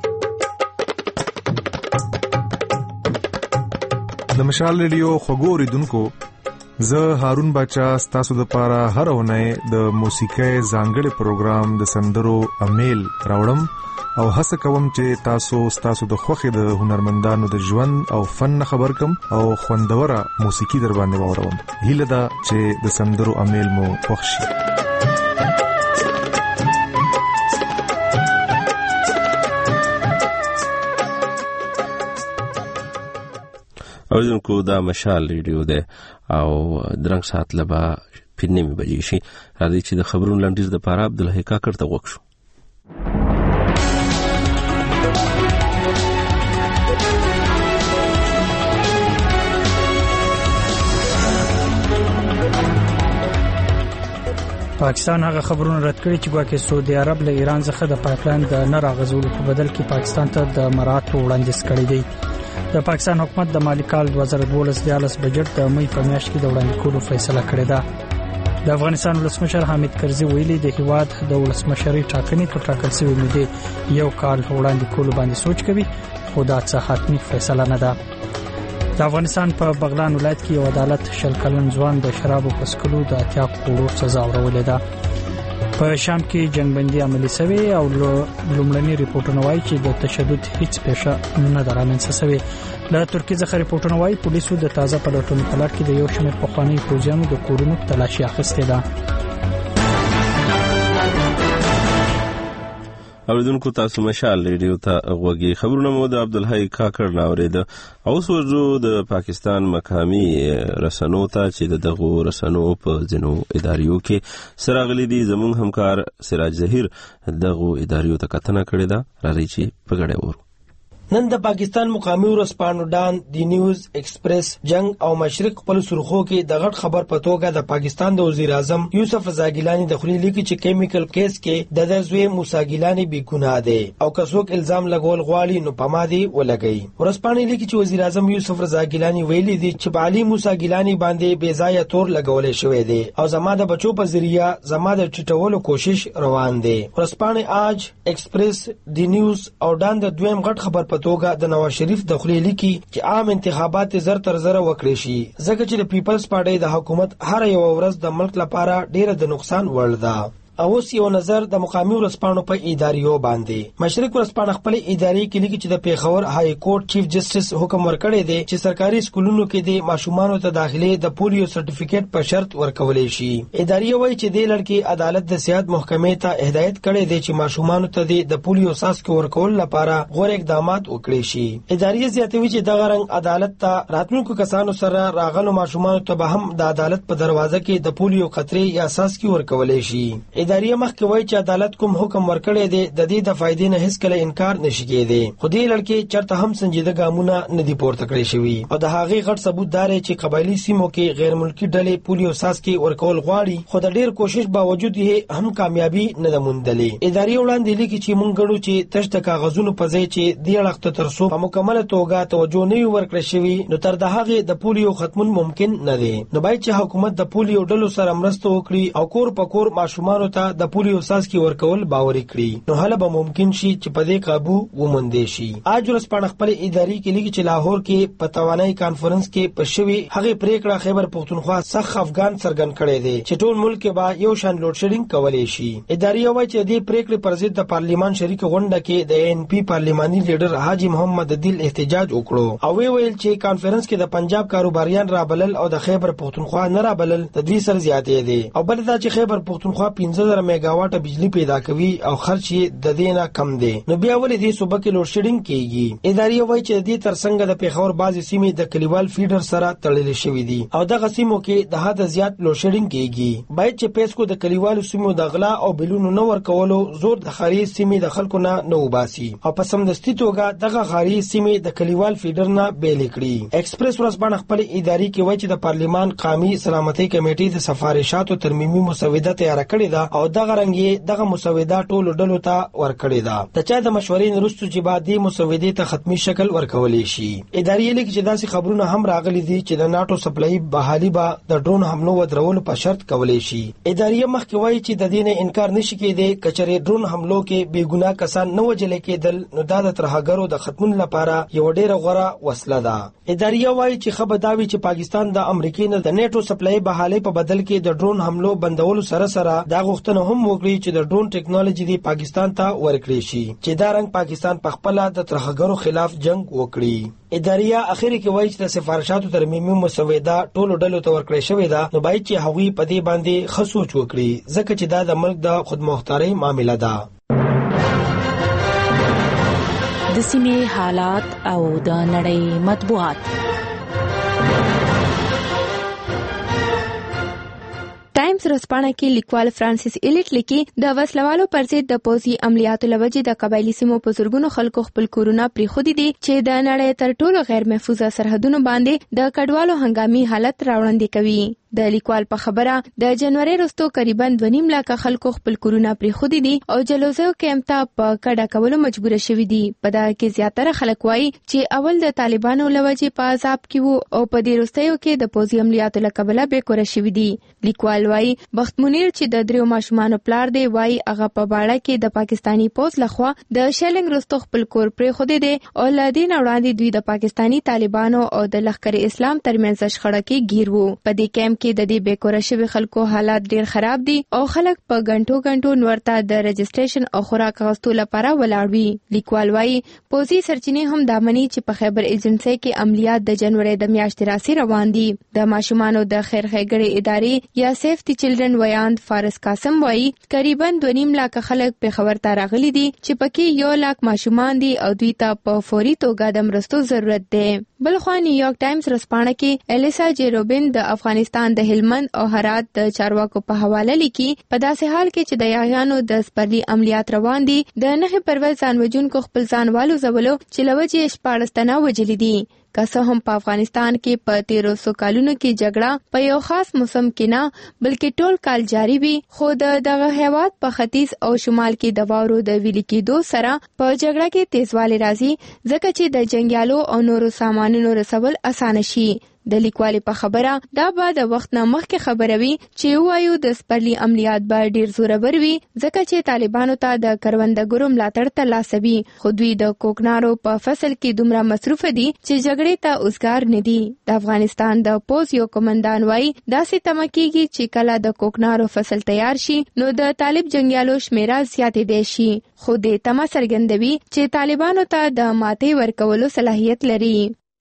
د مشال ریډیو خوږو اوریدونکو، زه هارون باچا ستاسو د پاره هر اونۍ د موسیقۍ ځانګړي پروګرام د سندرو امیل راوړم او هڅه کوم چې تاسو ستاسو د خوښې د هنرمندانو د ژوند او فن خبر کم او خوندوره موسیقي در باندې واوروم. هیله ده چې د سندرو امیل مو خوښ شي. اوریدونکو دا مشال ریډیو ده او درنګ ساعت لبا پینځه بجې شي. راځي چې د خبرونو لنډیز د پاره عبدالحی کاکړ ته وښو. پاکستان هغه خبرونه رد کړي چې ګواکې سعودي عرب له ایران څخه د پایپلاین د نه راغزولو په بدل کې پاکستان ته د مراتو وړاندیز کړی دی. د پاکستان حکومت د مالی کال دوه زره دولس دیارلس بجټ د مې په میاشت کې د وړاندې کولو فیصله کړې ده. د افغانستان ولسمشر حامد کرزي ویلي د هیواد د ولسمشرۍ ټاکنې په ټاکل شوی مودې یو کال وړاندې کولو باندې سوچ کوي، خو دا څه حتمي فیصله نه ده. د افغانستان په بغلان ولایت کې یو عدالت شل کلن ځوان د شرابو په څښلو د اتیا کروڑو سزا ورولې ده. په شام کې جنگبندي عملي شوې او لومړني ریپورتونه وایي چې د تشدد هیڅ پیښه نه ده رامنځته شوې. له ترکیه څخه ریپورتونه وایي پولیسو د تازه پلټونو په لړ کې د یو شمېر پخواني پوځیانو د کورونو تلاشي اخیستې ده. اوریدونکو تاسو مشال ریډیو ته غوږی. خبرونه مو د عبدالحی کاکړ ناوریده. اوس ورځو د پاکستان مقامي رسنو ته چې دغه رسنو په ځینو اداریو کې سراغلي دي. زموږ همکار سراج ظهیر دغه اداریو ته کتنه کړې ده. راځي چې په ګډه ورو. نن د پاکستان مقامي ورځپاڼو ډان، دی نیوز، ایکسپریس، جنگ او مشرق خپل سرخو کې د غټ خبر په توګه د پاکستان د وزیر اعظم یوسف رضا ګیلانی د خولي لیکي چې کیمیکل کیس کې د دزوی موسی ګیلانی بې ګناه دی او کڅوک الزام لګول غواړي نو پمادي ولګي. ورځپاڼې لیکي چې وزیر اعظم یوسف رضا ګیلانی ویلي دی چې علي موسی ګیلانی باندې بې ځای تور لګولې شوې دی او زما د بچو په ذریعہ زما د ټټولو کوشش روان دی. ورځپاڼې آج، ایکسپریس، دی نیوز او ډان د دویم غټ خبر په توګه د نواز شریف د خولي لیکي چې عام انتخابات زر تر زر وکړي شي ځکه چې د پیپلز پارټي د حکومت هر یو ورځ د ملک لپاره ډیره د نقصان وړ ده. اوس یو نظر د مقامي ورځپاڼو په اداریو باندې. مشرق ورځپاڼه خپل اداري کې لیکي چې د پیښور های کورټ چیف جسټس حکم ورکړی دی چې سرکاري سکولونو کې د ماشومانو ته داخله د پولیو سرټیفیکیټ په شرط ورکولې شي. اداري وایي چې د لړکی عدالت د صحت محکمې ته هدایت کړی دی چې ماشومانو ته د پولیو ساسک ورکول لپاره غوړ اقدامات وکړي شي. اداري زیاتوي چې دغه رنګ عدالت ته راتلونکو کسانو سره راغلو ماشومانو ته به هم د عدالت په دروازه کې د پولیو قطرې یا ساسک ورکولې شي. اداري مخکې وایي چې عدالت کوم حکم ورکړی دی د دې د فائدې نه هیڅ کله انکار نشي کېدی، خو دې لړکی چرته هم سنجیده ګامونه نه دي پورته کړی شوي او د هغې غټ ثبوت دار چې قبایلی سیمو کې غیر ملکی ډلې پولیو ساسکي ورکول غواړي، خو د ډیر کوشش باوجود یې هم کامیابی نه ده موندلې. اداري وړاندې لیکي چې مونږ غواړو چې تش د کاغذونو په ځای چې دې اړخ ته ترسو په مکمله توګه توجه نه ورکړي شوی نو تر د هغې د پولیو ختمون ممکن نه دی. نو باید چې حکومت د پولیو ډلو سره مرسته وکړي او کور په کور ماشومانو ته د پولیو ساسکي ورکول باوري کړي، نو هله به ممکن شي چې په دې قابو وموندې شي. آج ورځپاڼه خپل اداري کې لیکي چې لاهور کې په توانایي کانفرنس کې په شوی هغه پریکړه خیبر پختونخوا سخت افغان سرګن کړي دي چې ټول ملک کې به یو شان لوډ شیډینګ کولای شي. اداري وایي چې دې پریکړې پر ضد د پارلیمان شریک غونډه کې د ان پی پارلیماني لیډر حاجی محمد عدل احتجاج وکړو او وی ویل چې کانفرنس کې د پنجاب کاروباریان را بلل او د خیبر پختونخوا نه را بلل تدوی سر زیاتې دي او بل دا چې خیبر پختونخوا پنځه زره میگا واټ بجلی پیدا کوي او خرچ یې د دې نه کم دی، نو بیا ولې دې صوبه کې لوډ شیډینګ کیږي. اداري وایي چې دې ترڅنګ د پیښور بعضی سیمې د کلیوال فیډر سره تړلې شوې دي او دغه سیمو کې د حد زیات لوډ شیډینګ کیږي. باید چې پیسکو د کلیوالو سیمو د غلا او بلونو نه ورکولو زور د خاري سیمې د خلکو نه نه وباسي او په سمدستي توګه دغه خاري سیمې د کلیوال فیډر نه بیل کړي. ایکسپریس ورځپاڼه خپل اداري کې وایي چې د پارلیمان قومي سلامتۍ کمیټې د سفارشاتو ترمیمي مسوده تیار کړې ده او دغه رنګ دغه مسوده ټولو ډلو ته ورکړې ده. د چا د مشورې وروسته چې بعد دې مسودې ته ختمي شکل ورکولې شي. ادارې لیکي چې داسې خبرونه هم راغلي دي چې د ناتو سپلای بحالي به د ډرون حملو ودرولو په شرط کولې شي. ادارې مخکې وایي چې د دې نه انکار نشي کېدی کچره ډرون حملو کې بې ګناه کسان نه وجل کېدل نو دا د ترهګرو د ختمون لپاره یو ډېره غوره وسله ده. ادارې وایي چې خبر داوي چې پاکستان د امریکای نه د نیټو سپلای بحالي په بدل کې د ډرون حملو بندولو سره سره دا غوښتنه هم وکړي چې د ډرون ټیکنالوژي دی پاکستان ته ورکړي شي چې دا رنګ پاکستان په خپل د ترهګرو خلاف جنگ وکړي. ادارې اخر کې وایي چې د سفارشاتو ترمیمي مسوده ټولو ډلو ته ورکړې شوې ده نو باید چې هغوی په دې باندې ښه سوچ وکړي ځکه چې دا د ملک د خودمختارۍ معامله ده. د سیمې حالات او د نړۍ مطبوعات. ټایمز ورځپاڼه کې لیکوال فرانسیس ایلیټ لیکي د وسلوالو پر ضد د پوځي عملیاتو لوجې د قبایلي سیمو په زورګونو خلکو خپل کورونه پریښودي دي چې د نړۍ تر ټولو غیر محفوظه سرحدونو باندې د کډوالو هنګامي حالت راوړاندې کوي. د لیکوال په خبره د جنوري وروسته تقریبا دوه نیم لکه خلکو خپل کورونه پریښودي دي او جلوزیو کیمپ ته په کډه کولو مجبور شوي دي. په دغه کې زیاتره خلک وایي چې اول د طالبانو لوجې په عذاب کې وو او په دې وروستیو کې د پوځي عملیاتو له کبله بېکوره شوي دي. لیکوال وایي بخت منیر چې د دریو ماشومانو پلار دی وایي هغه په باړه کې د پاکستانی پوځ لخوا د شیلنګ وروسته خپل کور پریښودی دی او له دې نه وړاندې دوی د پاکستانی طالبانو او د لښکر اسلام ترمنځ شخړه کې ګیر وو. په دې کیمپ کې د دې بیکوره شوي خلکو حالات ډیر خراب دي او خلک په غنټو غنټو نورته د رجسټریشن او خوراک غوښتلو لپاره ولاړ وي. لیکوال وایي پوځي سرچینې هم دا مني چې په خیبر ایجنسۍ کې عملیات د جنوري د میاشتې راسي روان دي. د ماشومانو د خیر ښېګڼې ادارې یا سیفټي چلډرن ویاند فارس قاسم وایي تقریبا دوه نیم لکه خلک پېښور ته راغلي دي چې پکې یو لاک ماشومان دي او دوی ته په فوري توګه د مرستو ضرورت دی. بلخوا نیویارک ټایمز ورځپاڼه کې الیسا جیروبین د افغانستان د هلمند او هرات د چارواکو په حواله لیکي په داسې حال کې چې د یاغیانو د سپرلي عملیات روان دي د نهه پرویز ځان وژونکو خپل ځان والوځولو چې له وجې شپاړس تنه وژلي دي. که څه هم په افغانستان کې په تیرو څو کالونو کې جګړه په یو خاص موسم کې نه بلکې ټول کال جاری وي خو د دغه هیواد په ختیځ او شمال کې د واورو د ویلي کېدو سره په جګړه کې تیزوالی راځي ځکه چې د جنګیالو او نورو سامانونو رسول اسانه شي. د لیکوالې په خبره دا به د وخت نه مخکې خبره وي چې وایو د سپرلي عملیات به ډیر زورور وي ځکه چې طالبانو ته د کروندګرو ملاتړ ترلاسه وي خو دوی د کوکنارو په فصل کې دومره مصروف دي چې جګړې ته اوزګار نه دي. د افغانستان د پوځ یو قومندان وایي داسې تمه کېږي چې کله د کوکنارو فصل تیار شي نو د طالب جنګیالو شمیره زیاتېدی شي خو دې تمه څرګندوي چې طالبانو ته د ماتې ورکولو صلاحیت لري.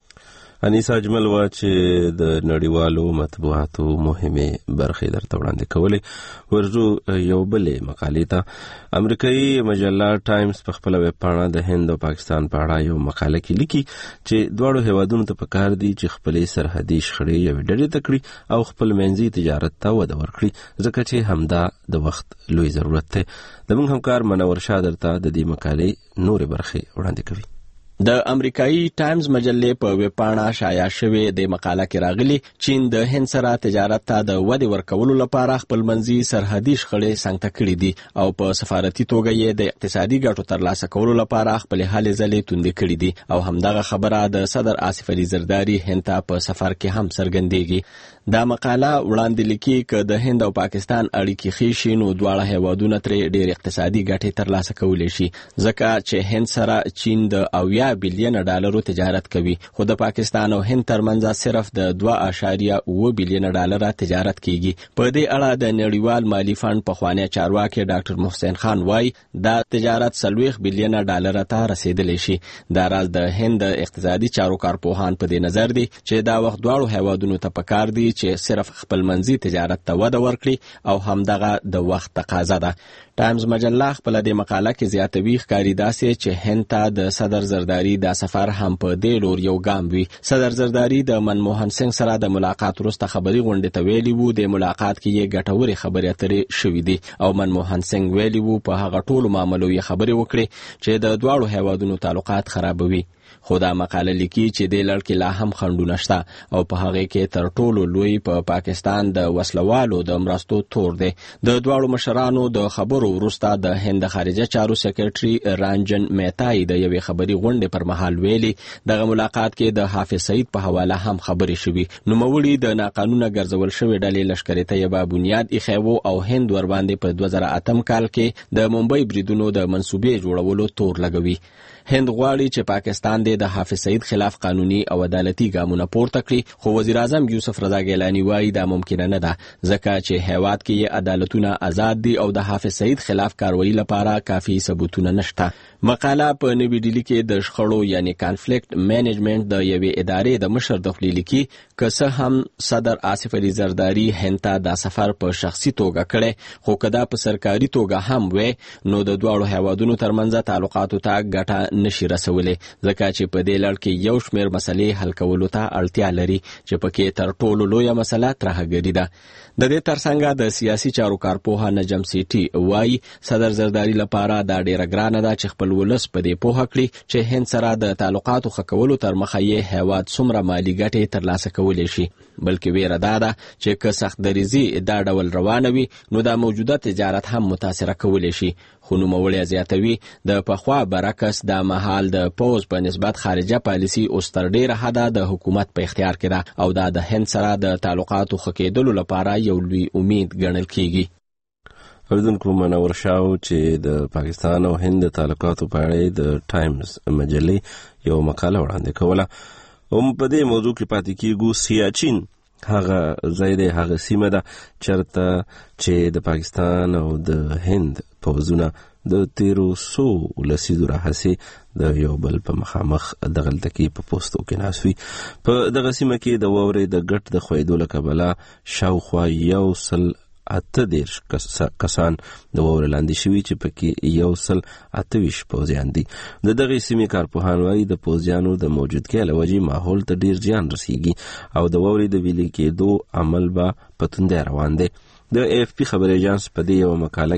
انیسا اجمل وا چې د نړیوالو مطبوعاتو مهمه برخې درته وړاندې کولې ورجو یو بلې مقالې ته امریکایي مجله ټایمز په خپل ویب پاڼه د هند او پاکستان په اړه یو مقاله کې لیکي چې دواړو هیوادونو ته پکار دي چې خپلې سرحدي شخړې یو ډېر تکړي او خپل منځي تجارت ته وده ورکړي ځکه چې همدا د وخت لوی ضرورت دی. د موږ همکار منور شاه درته د دې مقالې نورې برخې وړاندې کوي. د امریکایي ټایمز مجلې په ویب پاڼه شایع شوې د مقاله کې راغلي چین د هند سره تجارت ته د ودې ورکولو لپاره خپل منځي سرحدي شخړې څنګه کړې دي او په سفارتي توګه یې د اقتصادي ګټو ترلاسه کولو لپاره خپل هلې ځلې توندې کړې دي او همدغه خبره د صدر آصف علي زرداري هند ته په سفر کې هم څرګندېږي. دا مقاله وړاندې لیکي چې د هند او پاکستان اړیکې ښې شي نو دواړه هیوادونه ترې ډېر اقتصادي ګټې ترلاسه کولی شي ځکه چې هند سره چین د اویا بلین ډالرو تجارت کوي خو د پاکستان او هند ترمنځ صرف د دوه اعشاریه اوه بلین ډالر تجارت کیږي. په دې اړه د نړیوال مالی فند پخوانی چارواکي ډاکټر محسن خان وایي دا تجارت څلوېښت بلین ډالر ته رسیدلی شي. دا راز د هند اقتصادي چارو کارپوهان په دې نظر دي چې دا وخت دواړو هیوادونو ته پکار دي چې صرف خپل منځي تجارت ته وده ورکړي او همدغه د وخت تقاضا ده. ټایمز مجله خپل د مقاله کې زیاتوي ښکاري داسې چې هند ته د صدر زرداری دا سفر هم په دې لور یو ګام وي. صدر زرداری د منموهن سنگ سره د ملاقات وروسته خبري غونډې ته ویلي وو د ملاقات کې یې ګټورې خبرې اترې شوې دي او منموهن سنگ ویلي وو په هغه ټولو معاملو یې خبرې وکړي چې د دواړو هیوادونو تعلقات خرابوي. خو دا مقاله لیکي چې د لړ کې لا هم خنډونه شته او په هغه کې تر ټولو لوی په پا پاکستان د وسلوالو د مرستو تور دی. د دواړو مشرانو د خبرو وروسته د هند خارجه چارو سکرټري رانجن میتای د یوې خبري غونډې پر مهال ویلي دغه ملاقات کې د حافظ سعید په حواله هم خبرې شوي. نوموړي د ناقانونه ګرځول شوې ډلې لشکر طیبه بنیاد ایښی و او هند ورباندې په دوه زره اتم کال کې د ممبئی بریدونو د منصوبې جوړولو تور لګوي. هند غواړي چې پاکستان د حافظ سعید خلاف قانوني او عدالتي ګامونه پورته کړي، خو وزیر اعظم یوسف رضا ګیلانی وایي دا ممکنه نه ده ځکه چې هیواد کې عدالتونه آزاد دي او د حافظ سعید خلاف کاروایی لپاره کافي ثبوتونه نشته. مقاله په نوې ډیلي کې د شخړو یعنی کانفلیکټ مینجمنټ د یوې ادارې د مشر د خپلې لیکي که څه هم صدر آصف علي زرداری هند ته دا سفر په شخصي توګه کړی، خو که دا په سرکاري توګه هم وي نو د دواړو هیوادونو ترمنځ تعلقاتو ته ګټه نشي رسولې ځکه چې په دې لړ کې یو شمېر مسلې حل کولو ته اړتیا لري چې پکې تر ټولو لویه مسله ترهګري ده. د دې ترڅنګ د سیاسي چارو کارپوه نجم سیټي وایي صدر زرداری لپاره دا ډیره ګرانه ده چې خپل ولس په دې پوهه کړي چې هند سره د تعلقاتو ښه کولو تر مخه یې هیواد څومره مالي ګټې ترلاسه کولی شي، بلکې ویره دا ده چې که سخت دریزي دا ډول روانه وي نو دا موجوده تجارت هم متاثره کولی شي. خو نوموړی زیاتوي د پخوا برعکس دا مهال د پوز په نسبت خارجه پالیسي اوس تر ډیره حده د حکومت په اختیار کې ده او دا د هند سره د تعلقاتو ښه کېدلو لپاره یو لوی امید ګڼل کیږي. اوریدونکو منور شاو چې د پاکستان او هند د تعلقاتو په اړه د ټایمز مجلې یو مقاله وړاندې کوله. هم په دې موضوع کې پاتې کیږو. سیاچین هغه ځای دی، هغه سیمه ده چرته چې د پاکستان او د هند پوځونه د تیرو سو لسیزو راهیسې د یو بل په مخامخ دغلته کې په پوستو کې ناست وي. په دغه سیمه کې د واورې د ګټ د ښویېدو له کبله شاوخوا یو سل اته دېرش کسان د واورې لاندې شوي چې پکې یو سل اته ویشت پوځیان دي. د دغې سیمې کارپوهان وایي د پوځیانو د موجودګۍ له وجې ماحول ته ډېر زیان رسیږي او د واورې د ویلې کېدو عمل به په توندۍ روان دی. د اے اف پی خبر ایجانس په دې یو مقاله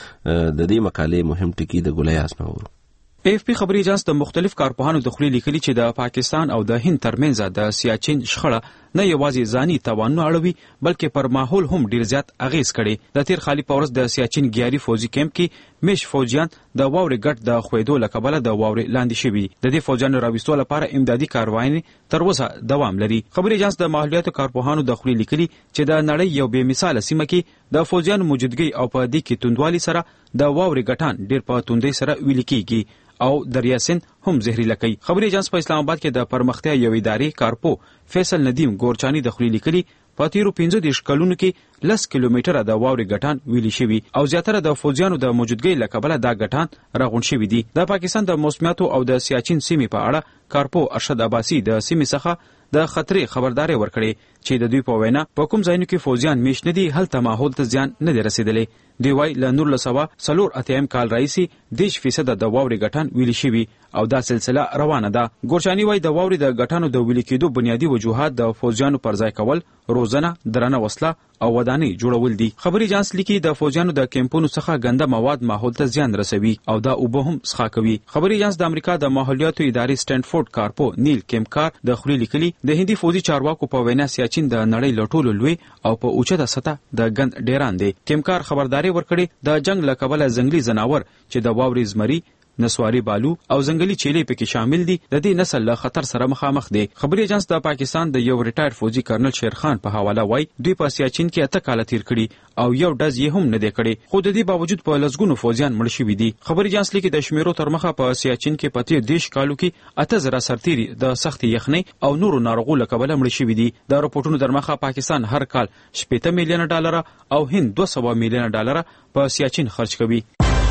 کې د دې مقالې مهم ټکي د ګولیاس نه وو. اے اف پی خبر ایجانس د مختلف کارپوهانو د خولې لیکلي چې د پاکستان او د هند ترمنځ د سیاچین شخړه نه یوازې ځاني توانونه اړوي بلکې پر ماحول هم ډیر زیات اغیز کړي. د تیر خالي پورس د سیاچین ګیاري فوجي کیمپ کې میش فوجیان د واورې ګټ د خویدو له کبله د واورې لاندې شوي. د دې فوجیانو راوستو لپاره امدادي کاروایي تر اوسه دوام لري. خبر ایجانس د ماحولیاتو کارپوهانو د خولې لیکلي چې د نړۍ یو بې مثاله سیمه کې د فوجیانو موجودګي او په دې کې توندوالي سره د واورې ګټان ډیر په توندۍ سره ویل کیږي او دریاسین هم زهري لکۍ. خبر ایجانس په اسلام آباد کې د پرمختیا یو ادارې کارپو فیصل ندیم ګورچانی د خولې لیکلي په تیرو پنځه دېرش کلونو کې لس کیلومتره د واورې ګټان ویلي شوي او زیاتره د فوجیانو د موجودګۍ له کبله دا ګټان راغونډ شوي دي. د پاکستان د موسمیاتو او د سیاچین سیمې په اړه کارپو ارشد عباسی د سیمې څخه د خطرې خبرداري ورکړي چې د دوی په وینا په کوم ځایونو کې فوجیان میش نه دي هلته ماحول ته زیان نه دی رسیدلی. دی وای له نور له سوا څلور اتیم کال راهیسې دېرش فیصده د واورې ګټان ویلي شوي او دا سلسله روانه ده. ګورچانی وای د واورې د ګټانو د ویلي کېدو بنیادي وجوهات د فوجیانو پر ځای کول، روزنه، درنه وسله او ودانۍ جوړول دي. خبري جانس لیکي د فوجیانو د کیمپونو څخه ګنده مواد ماحول ته زیان رسوي او دا اوبه هم څښا کوي. خبري جانس د امریکا د ماحولیاتو ادارې سټینفورد کارپو نیل کیمکار د خولې لیکلي د هندي فوجي چارواکو په وینا سیاچین د نړۍ له ټولو لوی او په اوچته سطح د ګند ډیران دی. کیمکار خبرداري ورکړي د جنگ له کبله ځنګلي ځناور چې د واورې زمري، نسواري بالو او ځنګلي چیلې پکې شامل دي د دې نسل له خطر سره مخامخ دي. خبري ایجنس د پاکستان د یو ریټایر فوجي کرنل شیرخان په حواله وای دوی په سیاچین کې اته کال تیر کړي او یو ډز یې هم نه دی کړی، خو د دې باوجود په لسګونو فوجیان مړ شوي دي. خبري ایجنس لیکي د شمیرو تر مخه په سیاچین کې په تیر دېرش کالو کې اته زره سرتیري د سخت یخنۍ او نورو ناروغو له کبله مړ شوي دي. د راپورټونو در مخه پاکستان هر کال شپږ میلیونه ډالر او هند دوه سوه میلیونه ډالر په سیاچین خرج کوي.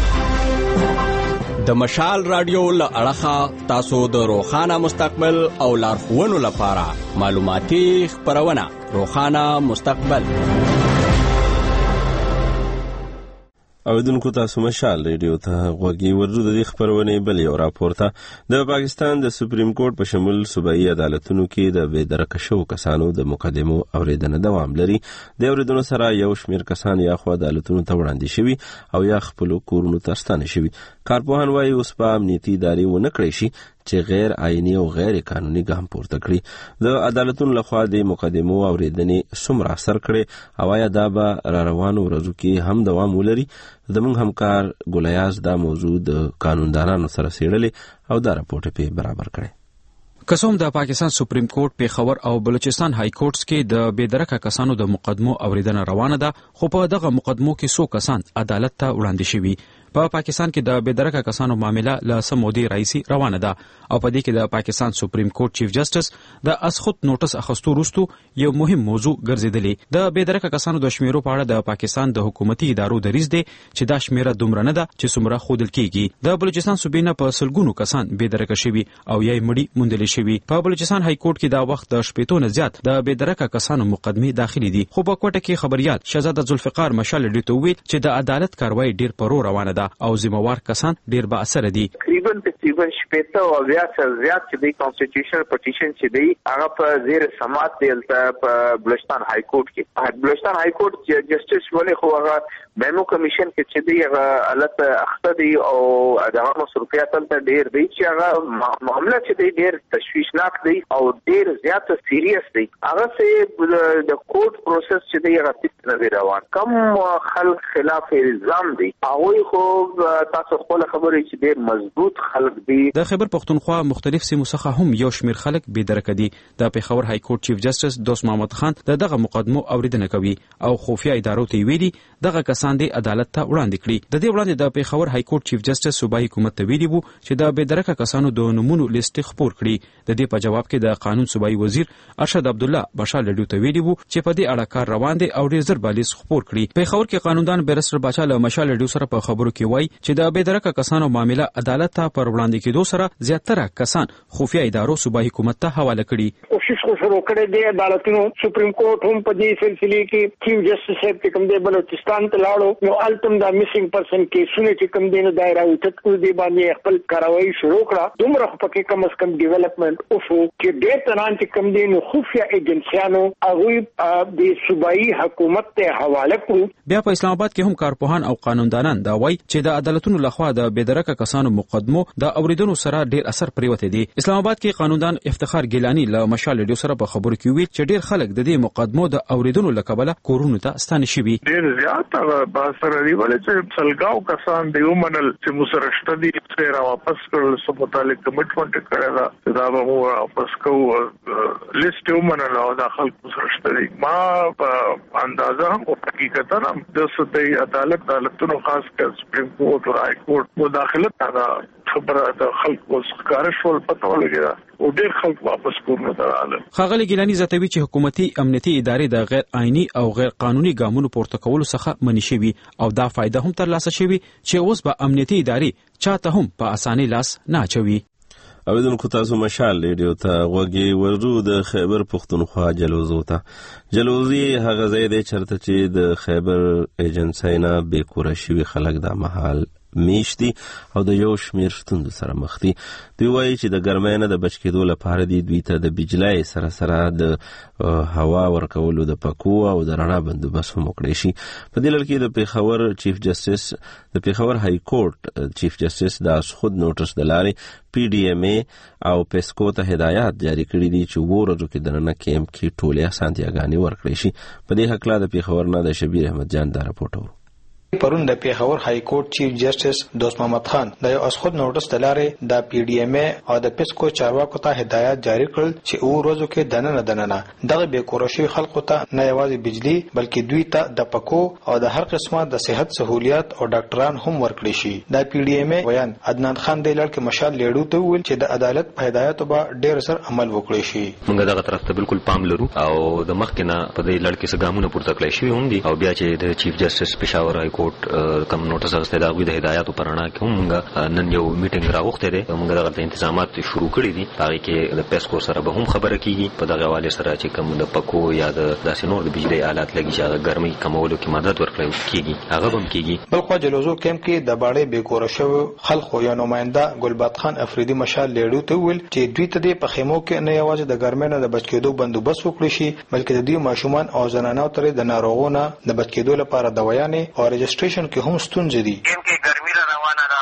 د مشال رادیو له اړخه تاسو د روښانه مستقبل او لارښوونو لپاره معلوماتي خپرونه روښانه مستقبل. اوریدونکو تاسو مشال ریډیو ته غوږی ورځو. د دې خبرونې بل یو راپور ته د پاکستان د سپریم کورټ په شمول صوبایي عدالتونو کې د بې درکه شوو کسانو د مقدمو اوریدنه دوام لري. د اوریدنو سره یو شمېر کسان یا خو عدالتونو ته وړاندې شوي او یا خپلو کورونو ته ستانه شوي. کارپوهان وایي اوس په امنیتي ادارې ونه کړی شي چې غیر آئینی او غیر قانوني ګام پورته کړي. د عدالتونو لخوا د مقدمو اوریدنې څومره اثر کړي او آیا دا به را روانو ورځو کې هم دوام ولري؟ زموږ همکار ګولیاز دا موضوع د قانوندانانو سره څېړلې او دا راپورټ یې برابر کړی. قسم د پاکستان سپریم کورټ پیښور او بلوچستان های کورټس کې د بېدرکه کسانو د مقدمو اوریدنه روانه ده، خو په دغه مقدمو کې څو کسان عدالت ته وړاندې شوي. په پاکستان کې د بېدرکه کسانو معامله له څه مودې راهیسې روانه ده او په دې کې د پاکستان سپریم کورټ چیف جسټس د اسخط نوټس اخیستو وروسته یو مهم موضوع ګرځېدلې. د بېدرکه کسانو د شمیرو په اړه د پاکستان د حکومتي ادارو دریځ دی چې دا شمیره دومره نه ده چې څومره ښودل کېږي. د بلوچستان صوبې نه په سلګونو کسان بېدرکه شوي او یا یې مړي موندلې شوي. په بلوچستان های کورټ کې دا وخت د شپېتو نه زیات د بېدرکه کسانو مقدمې داخلي دي، خو په کوټه کې خبريال شهزاده ذوالفقار مشال ډیو ته ویل چې د عدالت کاروایی ډیر پرو روانه ده او ذمہوار کسان ډیر با اثر دي. تقریبا تقریبا شپږ او بیا څه زیات چې د کانسټیټیوشنل پټیشن چې دی هغه په زیر سماعت دی په بلوچستان های کورټ کې. بلوچستان های کورټ جسټس ولې خو هغه بیمو کمیشن کې چې دی هغه حالت اخته دی او دغه مصرفیات ته ډیر دی چې هغه معاملې چې دی ډیر تشویشناک دی او ډیر زیات سیریس دی. هغه سه د کورټ پروسس چې دی هغه څه نه روان کم خلک خلاف الزام دی هغه خو تاسو خپل خبرې چې ډیر مضبوط خلک دي. د خیبر پختونخوا مختلف سیمو څخه هم یو شمیر خلک بېدرکه دي. د پیښور های کورټ چیف جسټس دوست محمد خان د دغه مقدمو اوریدنه کوي او خفیه ادارو ته ویلي دغه کسان د عدالت ته وړاندې کړي. د دې وړاندې د پیښور های کورټ چیف جسټس صوبایي حکومت ته ویلي وو چې د بېدرکه کسانو د نومونو لیست خپور کړي. د دې په جواب کې د قانون صوبایي وزیر ارشد عبدالله بشال ډیو ته ویلي وو چې په دې اړه کار روان دی او ډیر زر به لیست خپور کړي. پیښور کې قانوندان بیرستر باچا له مشال ډیو سره په خبرو کې وایي چې د بېدرکه کسانو معاملې عدالت ته پر وړاندې کېدو سره زیاتره کسان خفیه ادارو صوبایي حکومت ته حواله کړي. کوشش خو شروع کړې دی عدالتونو سپریم کورټ هم په دې سلسله کې چیف جسټس صاحب چې کوم دی بلوچستان ته لاړو نو التم دا میسنګ پرسن کیسونه چې کوم دی نه دایره اوچت کو دی باندې خپل کاروایی شروع کړه. دومره خو پکې کم از کم ډیولپمنٹ اوسو چې ډېر تنان چې کوم دی نو خفیه ایجنسیانو هغه د صوبایي حکومت ته حواله کړو. بیا په اسلام آباد کې هم کارپوهان او قانوندانان دا وایي چې د عدالتونو لخوا د بېدرکه کسانو مقدمو د اوریدنو سره ډیر اثر پریوته دي. اسلام آباد کې قانوندان افتخار ګیلانی له مشال ډیو سره په خبرو کې ویل چې ډیر خلک د دې مقدمو د اوریدنو لکبله کورونو ته ستانه شوي. ډیر زیات با سره دی ولې چې سلګاو کسان دی ومنل چې مسرشت دي چې را واپس کړل سو متعلق کمټمنټ کړی دا دا به مو واپس کوو لیست ومنل او د خلکو مسرشت دي. ما په اندازه هم حقیقتا هم د سدي عدالت عدالتونو خاص کر سپریم کورټ او های کورټ مداخلت دا خبره د خلکو ښکارش ول پته ولګی او ډېر خلک واپس کورونه ته راغلل. ښاغلي ګیلاني زیاتوي چې حکومتي امنیتي ادارې د غیر آئینی او غیر قانوني ګامونو پورته کولو څخه منع شوي او دا فایده هم ترلاسه شوي چې اوس به امنیتي ادارې چاته هم په اسانۍ لاس نه اچوي. اوریدونکو تاسو مشال ریډیو ته غوږی ورو د خیبر پختونخوا جلوزو ته. جلوزي هغه ځای دی چرته چې د خیبر ایجنسی نه بې کوره شوي خلک دا مهال میشتي او د یو شمیر ستونزو سره مخ دي. دوی وایي چې د ګرمۍ نه د بچ کېدو لپاره دی دوی ته د بجلۍ سره سره د هوا ورکولو د پکو او د رڼا بندوبست هم وکړی شي. په دې لړ کې د پیښور چیف جسټس د پیښور های کورټ چیف جسټس د اسخود نوټس د لارې پی ډي ایم ای او پیسکو ته هدایات جاری کړي دي چې وو ورځو کې دننه کیمپ کې ټولې اسانتیاګانې ورکړي شي. په دې حق لا د پیښور نه د شبیر احمد جان دا راپورټ ورو. پرون د پیښور های کورټ چیف جسټس دوست محمد خان د یو اسخود نوټس د لارې د پی ډي ایم ای او د پیسکو چارواکو ته هدایت جاری کړل چې او ورځو کې دننه دننه دغه بې کوره شوي خلکو ته نه یوازې بجلی بلکې دوی ته د پکو او د هر قسمه د صحت سہولیات او ډاکټران هم ورکړي شي. د پی ډي ایم ای ویان عدنان خان د لړ کې مشال لیډو ته ویل چې د عدالت په هدایتو به ډېر سر عمل وکړي شي. موږ دغه طرف ته بالکل پام لرو او د مخکې نه په دې لړ کې څه ګامونه پورته کړی شوي هم دي او بیا چې د چیف جسټس پیښور های کورټ نوټس اغسته دا غوي د هدایاتو پرانا کې هم موږ نن یو میټینګ راوخته دي موږ دغه انتظامات شروع کړی دي هغه کې د پیسکو سره به هم خبره کیږي په دغه حواله سره چې کوم د پکو یا د داسې نور د بجلی آلات لګي چې هغه ګرمي کمولو کې مدد ورکړي کیږي هغه هم کیږي. بل خو جلوزو کیمپ کې د باړې بیکوره شو خلکو یا نماینده ګلبات خان افریدي مشال لیډو ته ویل چې دوی ته د پخیمو کې نه یوازې د ګرمۍ نه د بچ کېدو بندوبست وکړي شي بلکې د دې ماشومان او زنانو ترې د ناروغونو د بچ کېدو لپاره دوايانې او رجسټریشن کې هم ستونزې دي. کې ګرمي را روانه ده او دلته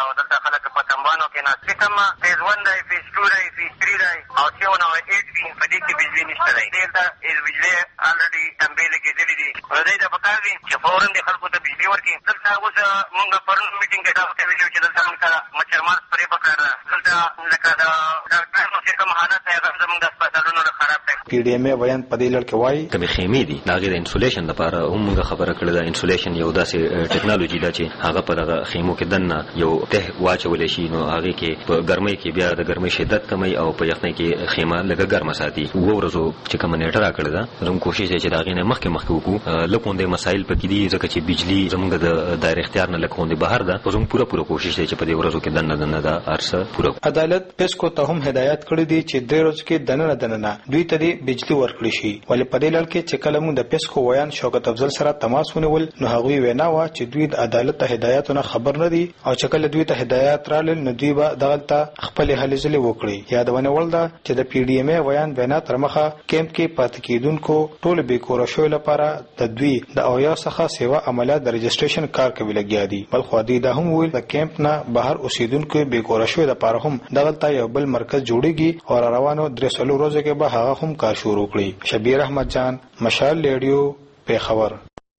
خلک په تنبانو کې ناست دي. کومه فیز ون دی، فیز ټو دی، فیز تھری دی او سیون او ایټ دي، په دې کې بجلي نشته دی. دلته بجلي الریډي تنبیه لګېدلې دي. دوی ته پکار دي چې فورا د خلکو ته بجلي ورکړي. دلته اوس مونږ پرون میټینګ کې دا ورته ویلي چې دلته مونږ سره مچرمار سپرې پکار ده. دلته لکه د ډاکټرانو چې کوم حالت دی هغه زموږ د هسپتالونو خراب دی. پی ډي ایم ویان په دې لړ کې وایي کومې خیمې دي د هغې د انسولیشن لپاره هم موږ خبره کړې ده. انسولیشن یو داسې ټیکنالوژي ده چې هغه په دغه خیمو کې دننه یو ته واچولی شي، نو هغې کې په ګرمۍ کې بیا د ګرمۍ شدت کمی او په یخنۍ کې خیمه لږه ګرمه ساتي. اووه ورځو چې کومه نیټه راکړې ده زموږ کوشش دی چې د هغې نه مخکې مخکې وکړو. لږ غوندې مسایل پکې دي ځکه چې بجلي زموږ د دایره اختیار نه لږ غوندې بهر ده. خو زموږ پوره پوره کوشش دی چې په دې ورځو کې دننه دننه دا هر څه پوره کړو. عدالت پیسکو ته هم هدایت کړی دی چې درې ورځو کې دننه دننه دوی ته دې بجلي ورکړي شي. ولې په دې لړ کې چې کله موږ د پیسکو ویان شوکت افضل سره تماس ونیول نو هغوی وینا وه چې دوی د عدالت ته هدایتونه خبر نه دي او چې کله دوی ته هدایت رالل نو دوی به دغلته خپلې هلې ځلې وکړي. یادونه وړ ده چې د پی ډي ایم ویان وینا تر مخه کیمپ کې پاتې کېدونکو ټولو بېکوره شویو لپاره د دوی د اویا څخه سیوا عملیات د رجسټریشن کار کوي لګیا دي. بلخو دوی دا هم ویل د کیمپ نه بهر اوسېدونکو بېکوره شویو لپاره هم دغلته یو بل مرکز جوړیږي او روانو درې څلور ورځو کې به هغه هم کار شروع کړي. شبیر احمد جان، مشال ریډیو، پیښور.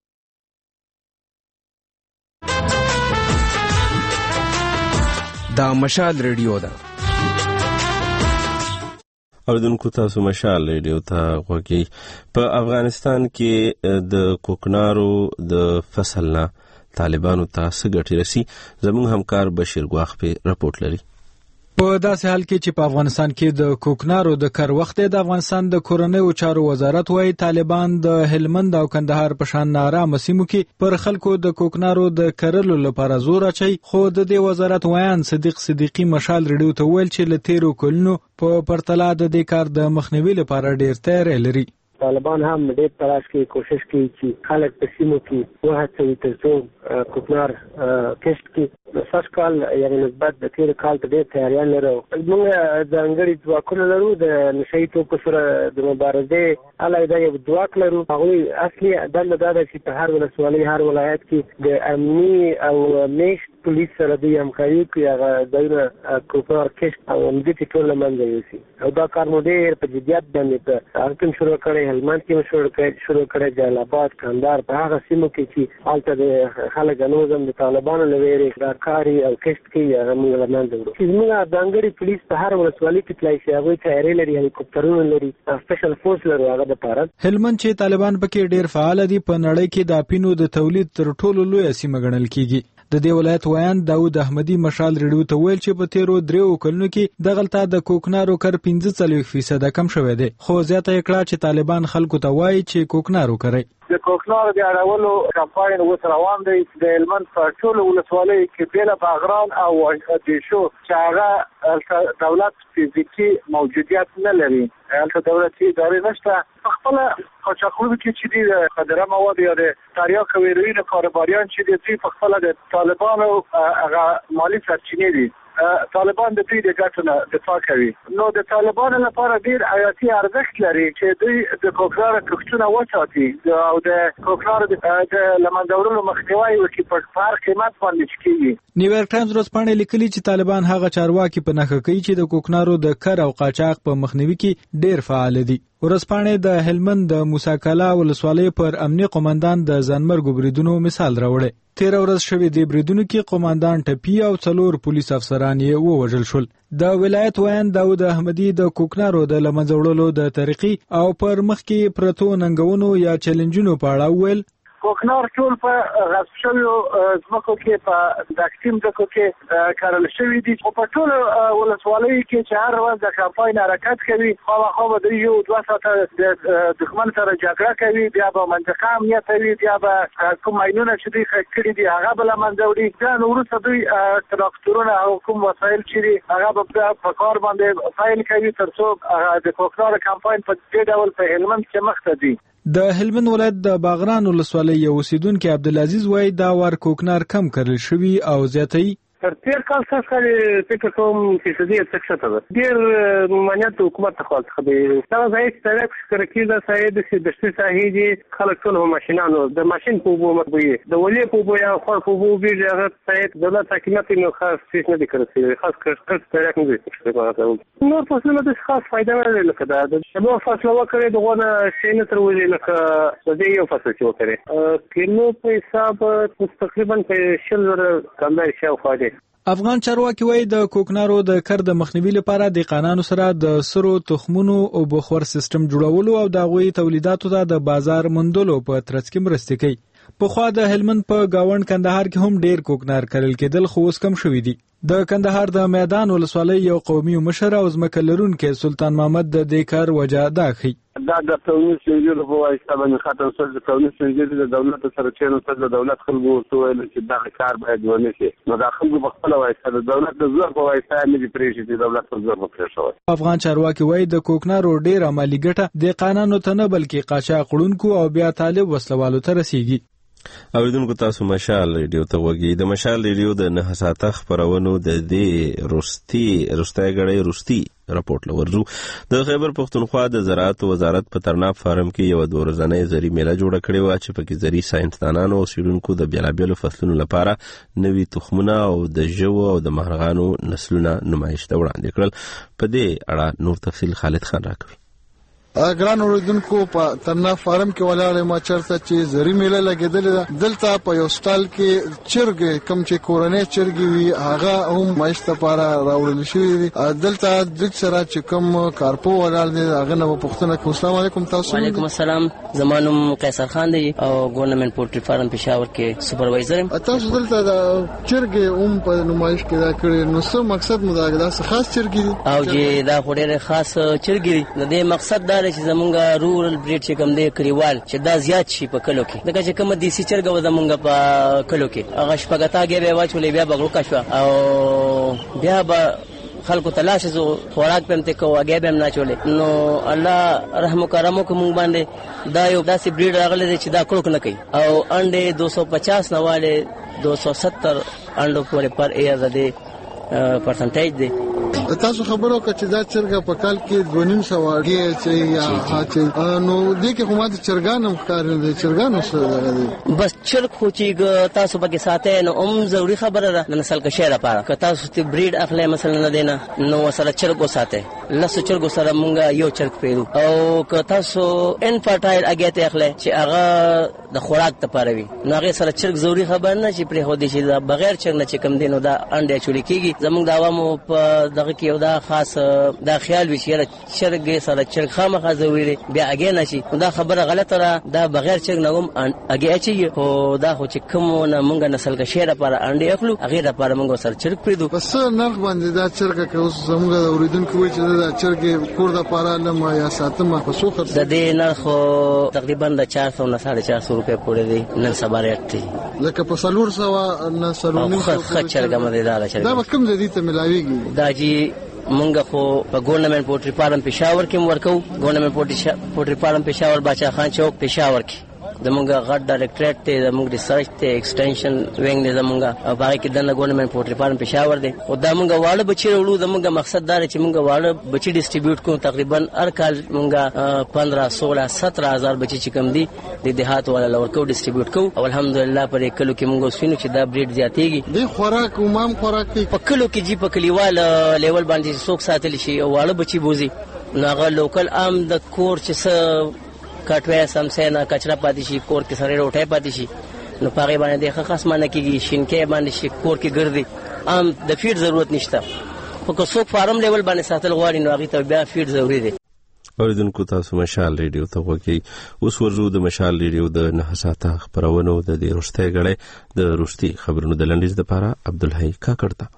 دا مشال ریډیو ده. اوریدونکو تاسو مشال ریډیو ته غوږی. په افغانستان کې د کوکنارو د فصل نه طالبانو ته څه ګټې رسي؟ زموږ همکار بشیر ګواخ په رپورټ لري. په داسې حال کې چې په افغانستان کې د کوکنارو د کر وخت د افغانستان د کورنیو چارو وزارت وايي طالبان د هلمند او کندهار په شان نارامه سیمو کې پر خلکو د کوکنارو د کرلو لپاره زور اچي. خو د دې وزارت ویان صدیق صدیقی مشال ریډیو ته ویل چې له تیرو کلونو په پرتله د دې کار د مخنیوي لپاره ډیر تیاری لري. طالبان هم ډېر تلاش کوي، کوشش کوي چې خلک په سیمو کې وهڅوي تر څو کوکنار کښت کړي. سږ کال یعنې نسبت د تېر کال ته ډېر تیاریان لرو. موږ ځانګړي ځواکونه لرو د نشه یي توکو سره د مبارزې علیحده یو ځواک لرو. هغوی اصلي دنده دا ده چې په هر ولسوالۍ هر ولایت کې د امني او میشت پولیس سره دوی همکاري کوي، هغه ځایونه کوکنار کښت او همدې ټول له منځه یوسي. او دا کار مو ډېر په جدیت باندې په هغه کې شروع کړی، هلمند کې شروع کړی شروع کړی جلال آباد، کندهار، په هغه سیمو کې چې هلته د خلک هنوز هم د طالبانو له ویرې دا کاري او کښت کوي، هغه موږ له منځه وړو. چې زموږ ځانګړي پولیس په هر ولسوالۍ کې تللی شي، هغوی تیارې لري، هلیکوپټرونه لري، سپیشل فورس لرو هغه دپاره. هلمند چې طالبان پکې ډېر فعال دي په نړۍ کې د اپینو د تولید تر ټولو لویه سیمه ګڼل کیږي. د دې ولایت ویان داود احمدي مشال ریډیو ته ویل چې په تیرو دریو کلونو کې دغلته د کوکنارو کر پنځه څلوېښت فیصده کم شوی دی. خو زیاته یې کړه چې طالبان خلکو ته وایي چې کوکنار وکرئ. د کوکنارو د اړولو کمپاین اوس روان دی. د هلمند په ټولو ولسوالیو کې بېله باغران او دیشو چې هغه دولت فزیکي موجودیت نه لري، هلته دولتي ادارې نشته. په خپله قاچاقچیانو چې دي د خدره مواد یا د تریاک او هیروین کاروباریان چې دي دوی په خپله د طالبانو هغه مالي سرچینې دي. طالبان د دوی د ګټو نه دفاع کوي. نو د طالبانو لپاره ډېر حیاتي ارزښت لري چې دوی د کوکنارو کښتونه وساتي او د کوکنارو د له منځه وړلو مخنیوی وکړي په هر قیمت باندې چې کېږي. نیویارک ټایمز ورځپاڼې لیکلي چې طالبان هغه چارواکي په نښه کوي چې د کوکنارو د کر او قاچاق په مخنیوي کې ډېر فعال دي. ورځپاڼې د هلمند د موسی کلا ولسوالۍ پر امني قومندان د ځانمرګو بریدونو مثال راوړی. تیره ورځ شوې د بریدونو کې قومندان ټپي او څلور پولیس افسران یې ووژل شول. د ولایت ویان داود احمدي د کوکنارو د له منځه وړلو د طریقې او پر مخ کې پرتو ننګونو یا چیلنجونو په اړه وویل. کوکنار ټول په غصب شویو ځمکو کې په داکتیم ځمکو کې کرل شوي دي. خو په ټولو ولسوالیو کې چې هر ورځ د کمپاین حرکت کوي، خامخا به دوی یو دوه ساعته د دښمن سره جګړه کوي، بیا به منطقه امنیتوي، بیا به کوم ماینونه چې دوی ښخ کړي دي هغه به له منځه وړي. بیا نو وروسته دوی تراکتورونه او کوم وسایل چې دي هغه به بیا په کار باندې پیل کوي تر څو د کوکنارو کمپاین په دې ډول په هلمند کې مخته ځي. د هلمند ولایت د باغران ولسوالۍ یو اوسیدونکي عبدالعزیز وایي دا وار کوکنار کم کرل شوي او زیاتوي. تر تیر کال څخه کال فکر کوم فیصدي څخه ده ډیر مانیت حکومت ته خالص خدي دا ځای چې تر کېده ساید چې د شتي ساحې دي خلک ټول ماشينانو د ماشين په بو مطبوعي د ولې په بو یا خو په بو بیرته هغه ساید دولت حکومت نو خاص څه نه دي کړی خاص کړ تر نه دي څه نور فصلونه د خاص فائدہ نه لري دا د شبو فصل وکړي دغه شي نه تر ولې لکه د دې یو فصل چې وکړي کینو په حساب تقریبا په شل کمای شاو فائدې افغان چارواکي وایي د کوکنارو د کر د مخنیوي لپاره د قانونو سره د سرو تخمونو او بخور سیستم جوړولو او د غوي تولیداتو ته د بازار موندلو په ترڅ کې مرسته کوي. په خوا د هلمند په گاوند کندهار کې هم ډیر کوکنار کرل کېدل خو اوس کم شوې دي. د کندهار د میدان ولسوالۍ یو قومي مشر او ځمکه لرونکي سلطان محمد د دې کار وجه دا خي دا د تولید سنجر په واسطه باندې خاطر سره د تولید سنجر د دولت سره چینو سره د دولت خلکو وسویل چې دا کار باید ونه شي نو دا خلکو په خپل واسطه د دولت د زور په واسطه نه پریږي د دولت په زور په پریښو. افغان چارواکي وایي د کوکنارو ډیر عملی ګټه د قانونو ته نه بلکې قاچاق وړونکو او بیا طالب وسلوالو ته رسیږي. اوریدونکو تاسو مشال ریډیو ته وګورئ. د مشال ریډیو د نه ساعته خبرونو د دې روستي روستای غړي روستي راپورټ لورځو. د خیبر پختونخوا د زراعت وزارت په ترناب فارم کې یو د ورځنۍ زری میله جوړه کړې و چې پکې زری ساينسدانانو او سیډونکو د بیلابیلو فصلونو لپاره نوي تخمونه او د ژوو او د مهرغانو نسلونه نمایش ته وړاندې کړل. په دې اړه نور تفصیل خالد خان راکوي. ګران اوریدونکو په ترناب فارم کې ولاړ ما چرته چې زری میله لګیدل دلته په یو سټال کې چرګ کم چې کورنۍ چرګ وي هغه هم مایشته لپاره راوړل شوی دي. دلته د سره چې کم کارپو ولاړ دي هغه نو پښتنه کوم. السلام علیکم. تاسو وعلیکم السلام. زمانم قیصر خان دی او ګورنمنت پولټری فارم پېښور کې سپروایزر یم. تاسو دلته د چرګ هم په نمایش کې دا کړی نو څه مقصد مو دا خاص چرګ دي او چې دا خوري خاص چرګ دي د دې مقصد دا چې زمونږه رورل بریډ چې کوم دی کریوال چې دا زیات شي په کلو کې دغه چې کوم دیسی چرګ و زمونږه په کلو کې هغه شپګتاګي به واچولې بیا بغلو کا شو او بیا به خلکو تلاش زو خوراک پم ته کو اگې به نه چولې نو الله رحم کرمو کوم باندې دا یو داسې بریډ راغلی چې دا کړو نه کوي او انډه دو سو پچاس نواله دو سو ستر انډو پورې پر ایز ده پرسنټیج دی. تاسو خبرو کړه چې دا چرګ په کال کې دوه نیم سو واګي چې یا چې نو دې کې کومه چرګانو ښکار دي چرګانو سره دي بس چرګ خو چې تاسو پکې ساته نو هم ضروری خبره ده نسل کې شهر لپاره که تاسو ته بریډ اخلي مثلا نه دینا نو سره چرګ وساته لاسو چرګ سره مونږه یو چرګ پیرو او که تاسو انفرټایل اگې ته اخلي چې هغه د خوراک لپاره وي نو هغه سره چرګ ضروری خبر نه چې پرې هو دي چې بغیر چرګ نه چې کم دینو دا انډه چولې کیږي زموږ د عوامو په دغه کې یو دا خاص دا خیال وی چې چرګ سره چرګ خامخا زویری بیا اگې نشي دا خبره غلطه را دا بغیر چرګ نه هم اگې اچي خو دا خو چې کوم نه مونږ نسل کې شهر لپاره انډه اخلو هغه لپاره مونږ سره چرګ پریدو. بس نرخ باندې دا چرګ که اوس زموږ د اوریدونکو وی چې دا چرګ کور د لپاره لمه یا ساتمه په څو خرڅ د دې نرخ تقریبا د چار سو نه ساڑھے چار سو روپے پورې دی نن سبا ریټ دی لکه په سلور سو نه سلور خ چرګ مدیدار چرګ دا کوم د دې ته ملاويږي دا جی مونږ خو په ګورنمنت پولټری فارم پېښور کې ورکو ګورنمنت پولټری فارم پېښور باچا خان چوک پېښور کې زمونږ غټ ډایریکټریټ ته زمونږ ریسرچ ته ایکسټنشن وینګ نه زمونږ او باقي کې د ګورنمنت پولټری فارم پېښور دی او دا مونږ واړه بچی وړو زمونږ مقصد دا چې مونږ واړه بچی ډیسټریبیوټ کوو تقریبا هر کال مونږ پندرہ سولہ سترہ هزار بچی چې کم دي د دهات ولا لور کو ډیسټریبیوټ کوو او الحمدلله پر کلو کې مونږ وسینو چې دا بریډ زیاتېږي د خوراک او مام خوراک په کلو کې جی په کلیوال لیول باندې څوک ساتل شي او واړه بچی بوزي ناغه لوکل عام د کور چې کټوي سمسینا کچرا پاتې شي کور کې سره روټه پاتې شي نو پاره باندې د خاص معنی کېږي شینکې باندې شي کور کې ګرځي عام د فیډ ضرورت نشته خو که څوک فارم لیول باندې ساتل غواړي نو هغه ته بیا فیډ ضروری دی. اوریدونکو تاسو مشال ریډیو ته وګورئ. اوس ورزو د مشال ریډیو د نه ساعته خبرونو د دې روشته غړې د روشتي خبرونو د لنډیز لپاره عبدالحی کاکړتا.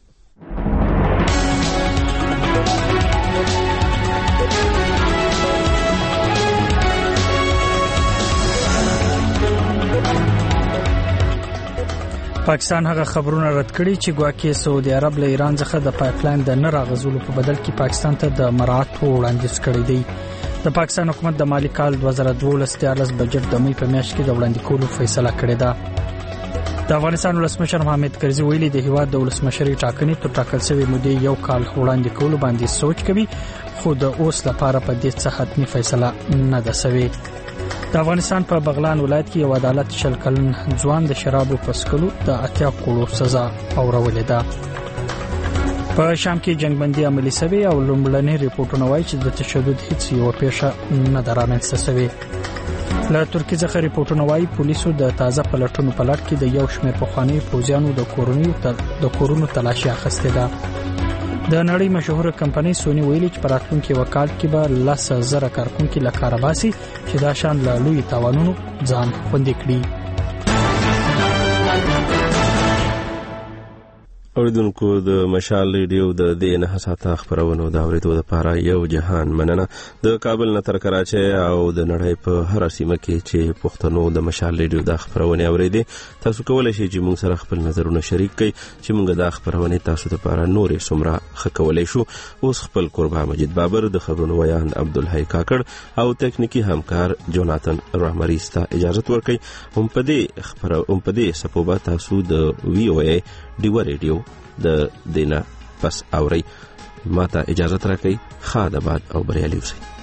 پاکستان هغه خبرونه رد کړي چې ګواکې سعودي عرب له ایران څخه د پایپلاین د نه راغزولو په بدل کې پاکستان ته د مراعات وړاندیز کړی دی. د پاکستان حکومت د مالی کال دوه زره دولس دیارلس بجټ د مې په میاشت کې د وړاندې کولو فیصله کړې ده. د افغانستان ولسمشر محمد کرزي ویلي د هیواد د ولسمشري ټاکنې تر ټاکل شوی مودې یو کال وړاندې کولو باندې سوچ کوي، خو د اوس لپاره په دې څه حتمي فیصله نه ده شوې. د افغانستان په بغلان ولایت کې یو عدالت شل کلن ځوان د شرابو په څښلو د اتیا کروڑ سزا اورولې ده. په شام کې جنگبندي عملي شوی او لومړني ریپورتونه وایي چې د تشدد هیڅ یو پیښه نه ده رامنځته شوې. له ترکیه څخه ریپورتونه وایي پولیسو د تازه پلټونو په لړ کې د یو شمېر پخواني پوځیانو د کورونو د کورونو تلاشي اخیستې ده. د نړۍ مشهوره کمپنۍ سونی ویلي چې په راتلونکي وکال کې به لس زره کارکونکي له کاره باسي چې دا شان له لوی تاوانونو ځان خوندي کړي. اوریدونکو د مشال ریډیو د دې نه ساته خبرونو د اوریدو لپاره یو جهان مننه. د کابل نه تر کراچۍ او د نړۍ په هر سیمه کې چې پښتنو د مشال ریډیو د خبرونه اوریدي، تاسو کولای شئ چې موږ سره خپل نظرونه شریک کړئ چې موږ د خبرونه تاسو لپاره نورې سمرا خکولای شو. اوس خپل قربا مجید بابر د خبرونو ویان عبدالحی کاکړ او تکنیکی همکار جوناتن رحمریس ته اجازه ورکړئ. هم په دې خبره هم په دې سپوبه تاسو د وی او ای ډیو ریډیو د دینه پس اوري. ماته اجازه راکړئ. خا د باد او بریالي اوسئ.